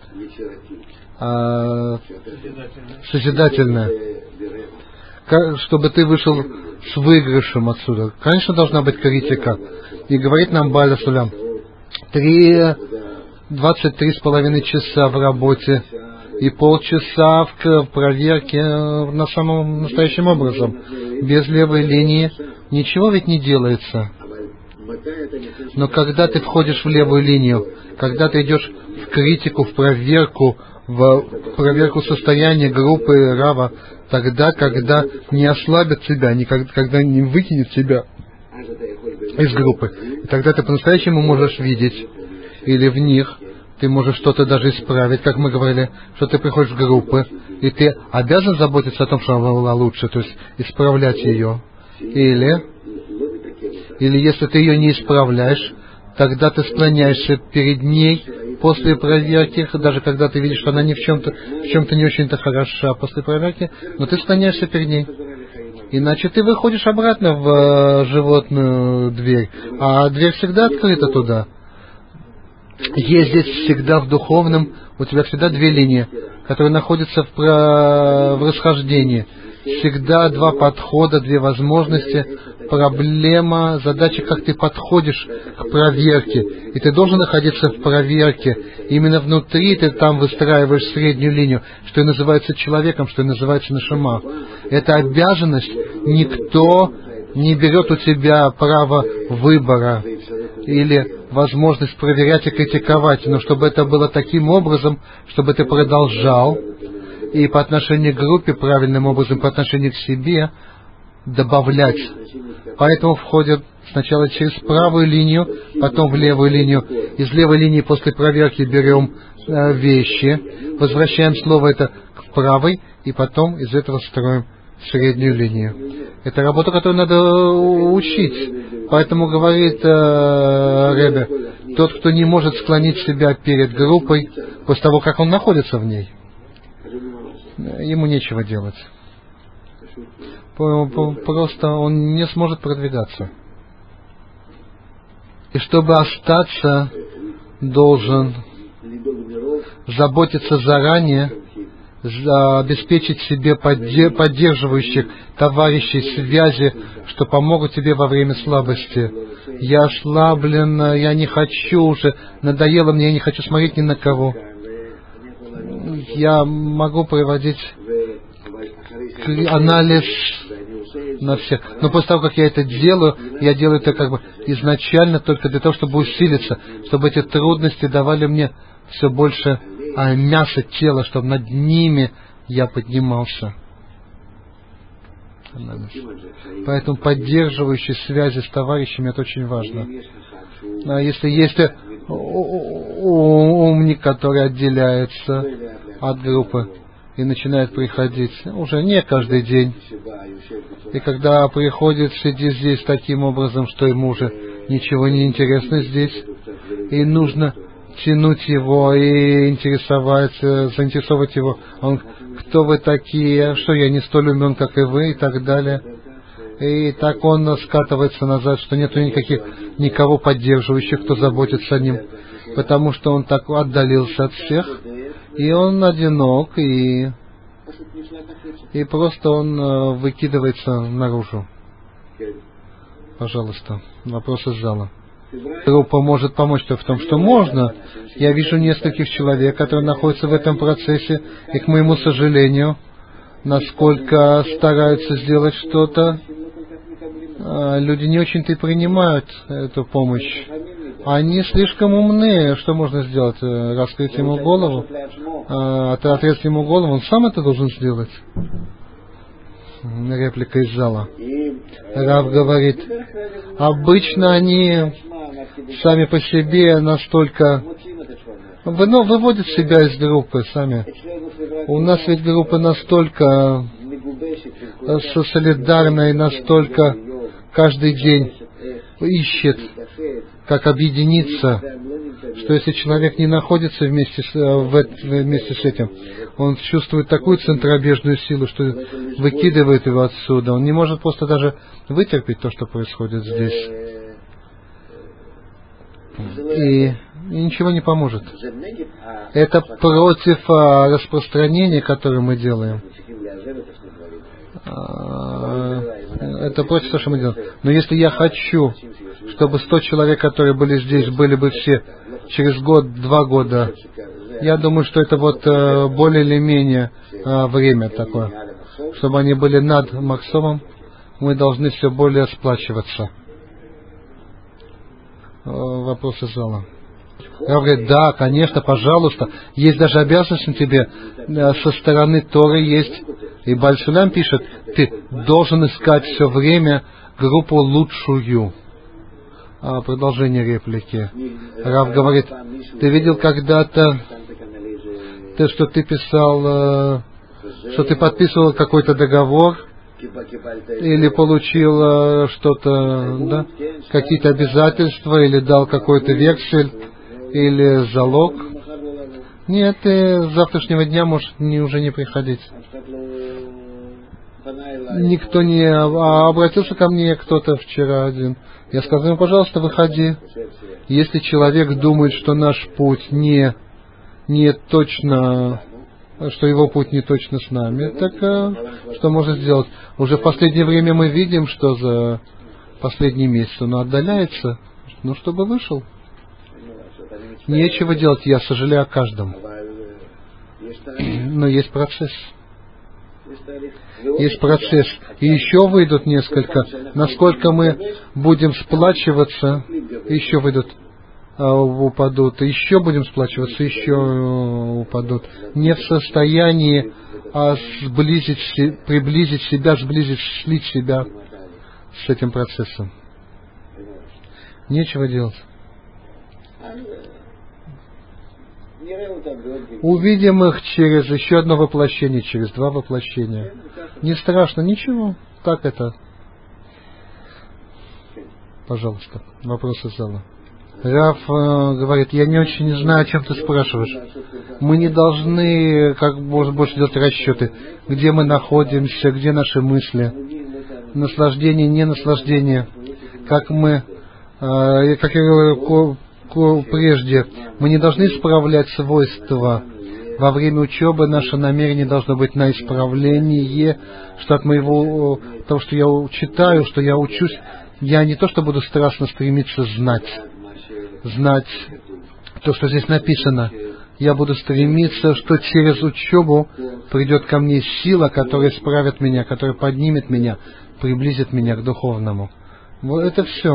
э, созидательная? Как, чтобы ты вышел с выигрышем отсюда. Конечно, должна быть критика. И говорит нам Бааля Сулям, три, двадцать три с половиной часа в работе и полчаса в проверке на самом настоящем образом. Без левой линии ничего ведь не делается. Но когда ты входишь в левую линию, когда ты идешь в критику, в проверку, в проверку состояния группы Рава, тогда, когда не ослабит тебя, никогда, когда не выкинет тебя из группы, и тогда ты по-настоящему можешь видеть, или в них ты можешь что-то даже исправить, как мы говорили, что ты приходишь в группы, и ты обязан заботиться о том, что она была лучше, то есть исправлять ее. Или, или если ты ее не исправляешь, тогда ты склоняешься перед ней после проверки, даже когда ты видишь, что она не в чем-то, в чем-то не очень-то хороша после проверки, но ты склоняешься перед ней. Иначе ты выходишь обратно в э, животную дверь, а дверь всегда открыта туда. Есть здесь всегда в духовном, у тебя всегда две линии, которые находятся в, про, в расхождении. Всегда два подхода, две возможности, проблема, задача, как ты подходишь к проверке. И ты должен находиться в проверке. Именно внутри ты там выстраиваешь среднюю линию, что и называется человеком, что и называется нешама. Это обязанность, никто не берет у тебя право выбора или возможность проверять и критиковать, но чтобы это было таким образом, чтобы ты продолжал, и по отношению к группе правильным образом, по отношению к себе добавлять. Поэтому входят сначала через правую линию, потом в левую линию. Из левой линии после проверки берем э, вещи, возвращаем слово это к правой, и потом из этого строим среднюю линию. Это работа, которую надо учить. Поэтому говорит э, Ребе, тот, кто не может склонить себя перед группой, после того, как он находится в ней, ему нечего делать. Просто он не сможет продвигаться. И чтобы остаться, должен заботиться заранее, обеспечить себе поддерживающих товарищей, связи, что помогут тебе во время слабости. Я ослаблен, я не хочу уже, надоело мне, я не хочу смотреть ни на кого. Я могу проводить анализ на всех. Но после того, как я это делаю, я делаю это как бы изначально только для того, чтобы усилиться, чтобы эти трудности давали мне все больше а, мяса тела, чтобы над ними я поднимался. Поэтому поддерживающие связи с товарищами — это очень важно. А если есть умник, который отделяется от группы и начинает приходить уже не каждый день, и когда приходит, сидит здесь таким образом, что ему уже ничего не интересно здесь, и нужно тянуть его и интересоваться, заинтересовать его. Он: кто вы такие, что я не столь умен, как и вы, и так далее. И так он скатывается назад, что нету никаких, никого поддерживающих, кто заботится о нем, потому что он так отдалился от всех, и он одинок, и, и просто он выкидывается наружу. Пожалуйста, вопрос из зала. Группа может помочь в том, что можно. Я вижу нескольких человек, которые находятся в этом процессе, и, к моему сожалению, насколько стараются сделать что-то, люди не очень-то и принимают эту помощь. Они слишком умны. Что можно сделать? Раскрыть ему голову? Отрезать ему голову? Он сам это должен сделать. Реплика из зала. Рав говорит, обычно они сами по себе настолько ну, выводят себя из группы сами. У нас ведь группа настолько солидарна и настолько каждый день ищет, как объединиться, что если человек не находится вместе с, в, вместе с этим, он чувствует такую центробежную силу, что выкидывает его отсюда. Он не может просто даже вытерпеть то, что происходит здесь. И, и ничего не поможет. Это против а, распространения, которое мы делаем. А, это против того, что мы делаем. Но если я хочу, чтобы сто человек, которые были здесь, были бы все через год, два года, я думаю, что это вот а, более или менее а, время такое. Чтобы они были над Максомом, мы должны все более сплачиваться. Вопросы зала. Я говорю, да, конечно, пожалуйста. Есть даже обязанность на тебе со стороны Торы есть. И Бальшулям пишет, ты должен искать все время группу лучшую. А, продолжение реплики. Рав говорит, ты видел когда-то, ты, что ты писал, что ты подписывал какой-то договор, или получил э, что-то, да, какие-то обязательства, или дал какой-то вексель, или залог. Нет, ты с завтрашнего дня можешь не, уже не приходить. Никто не а, обратился ко мне, кто-то вчера один. Я сказал ему, пожалуйста, выходи. Если человек думает, что наш путь не, не точно... что его путь не точно с нами, так а, что можно сделать? Уже в последнее время мы видим, что за последний месяц он отдаляется, ну, чтобы вышел. Нечего делать, я сожалею о каждом. Но есть процесс. Есть процесс. И еще выйдут несколько. Насколько мы будем сплачиваться, еще выйдут. упадут, еще будем сплачиваться, еще упадут. Не в состоянии а сблизить, приблизить себя, сблизить, слить себя с этим процессом. Нечего делать. Увидим их через еще одно воплощение, через два воплощения. Не страшно, ничего. Так это. Пожалуйста, вопросы зала. Раф э, говорит, я не очень не знаю, о чем ты спрашиваешь. Мы не должны, как может больше делать расчеты, где мы находимся, где наши мысли, наслаждение, не наслаждение. Как мы, э, как я говорил прежде, мы не должны исправлять свойства. Во время учебы наше намерение должно быть на исправление, что от моего, того, что я читаю, что я учусь, я не то, что буду страстно стремиться знать, знать то, что здесь написано. Я буду стремиться, что через учебу придет ко мне сила, которая исправит меня, которая поднимет меня, приблизит меня к духовному. Вот это все.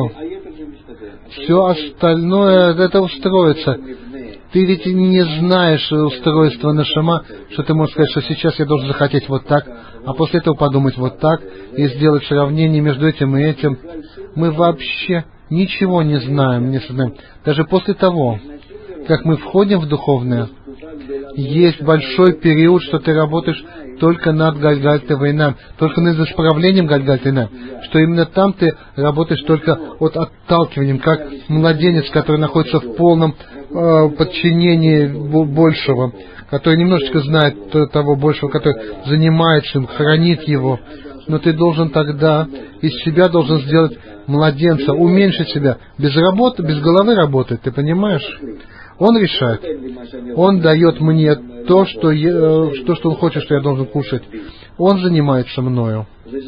Все остальное, это устроится. Ты ведь не знаешь устройства нашама, что ты можешь сказать, что сейчас я должен захотеть вот так, а после этого подумать вот так, и сделать сравнение между этим и этим. Мы вообще ничего не знаем, не знаем. Даже после того, как мы входим в духовное, есть большой период, что ты работаешь только над Гальгальтовой, только над исправлением Гальгальтовой, что именно там ты работаешь только от отталкиванием, как младенец, который находится в полном э, подчинении большего, который немножечко знает того большего, который занимается им, хранит его. Но ты должен тогда из себя должен сделать младенца, уменьшить себя. Без работы, без головы работать, ты понимаешь? Он решает. Он дает мне то, что, я, то, что он хочет, что я должен кушать. Он занимается мною.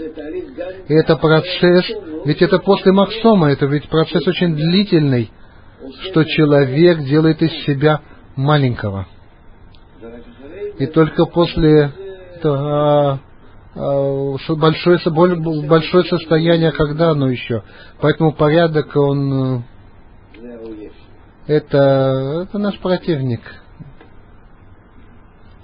И это процесс, ведь это после Махсома, это ведь процесс очень длительный, что человек делает из себя маленького. И только после а, а, большое, большое состояние, когда оно еще. Поэтому порядок, он... Это, это наш противник.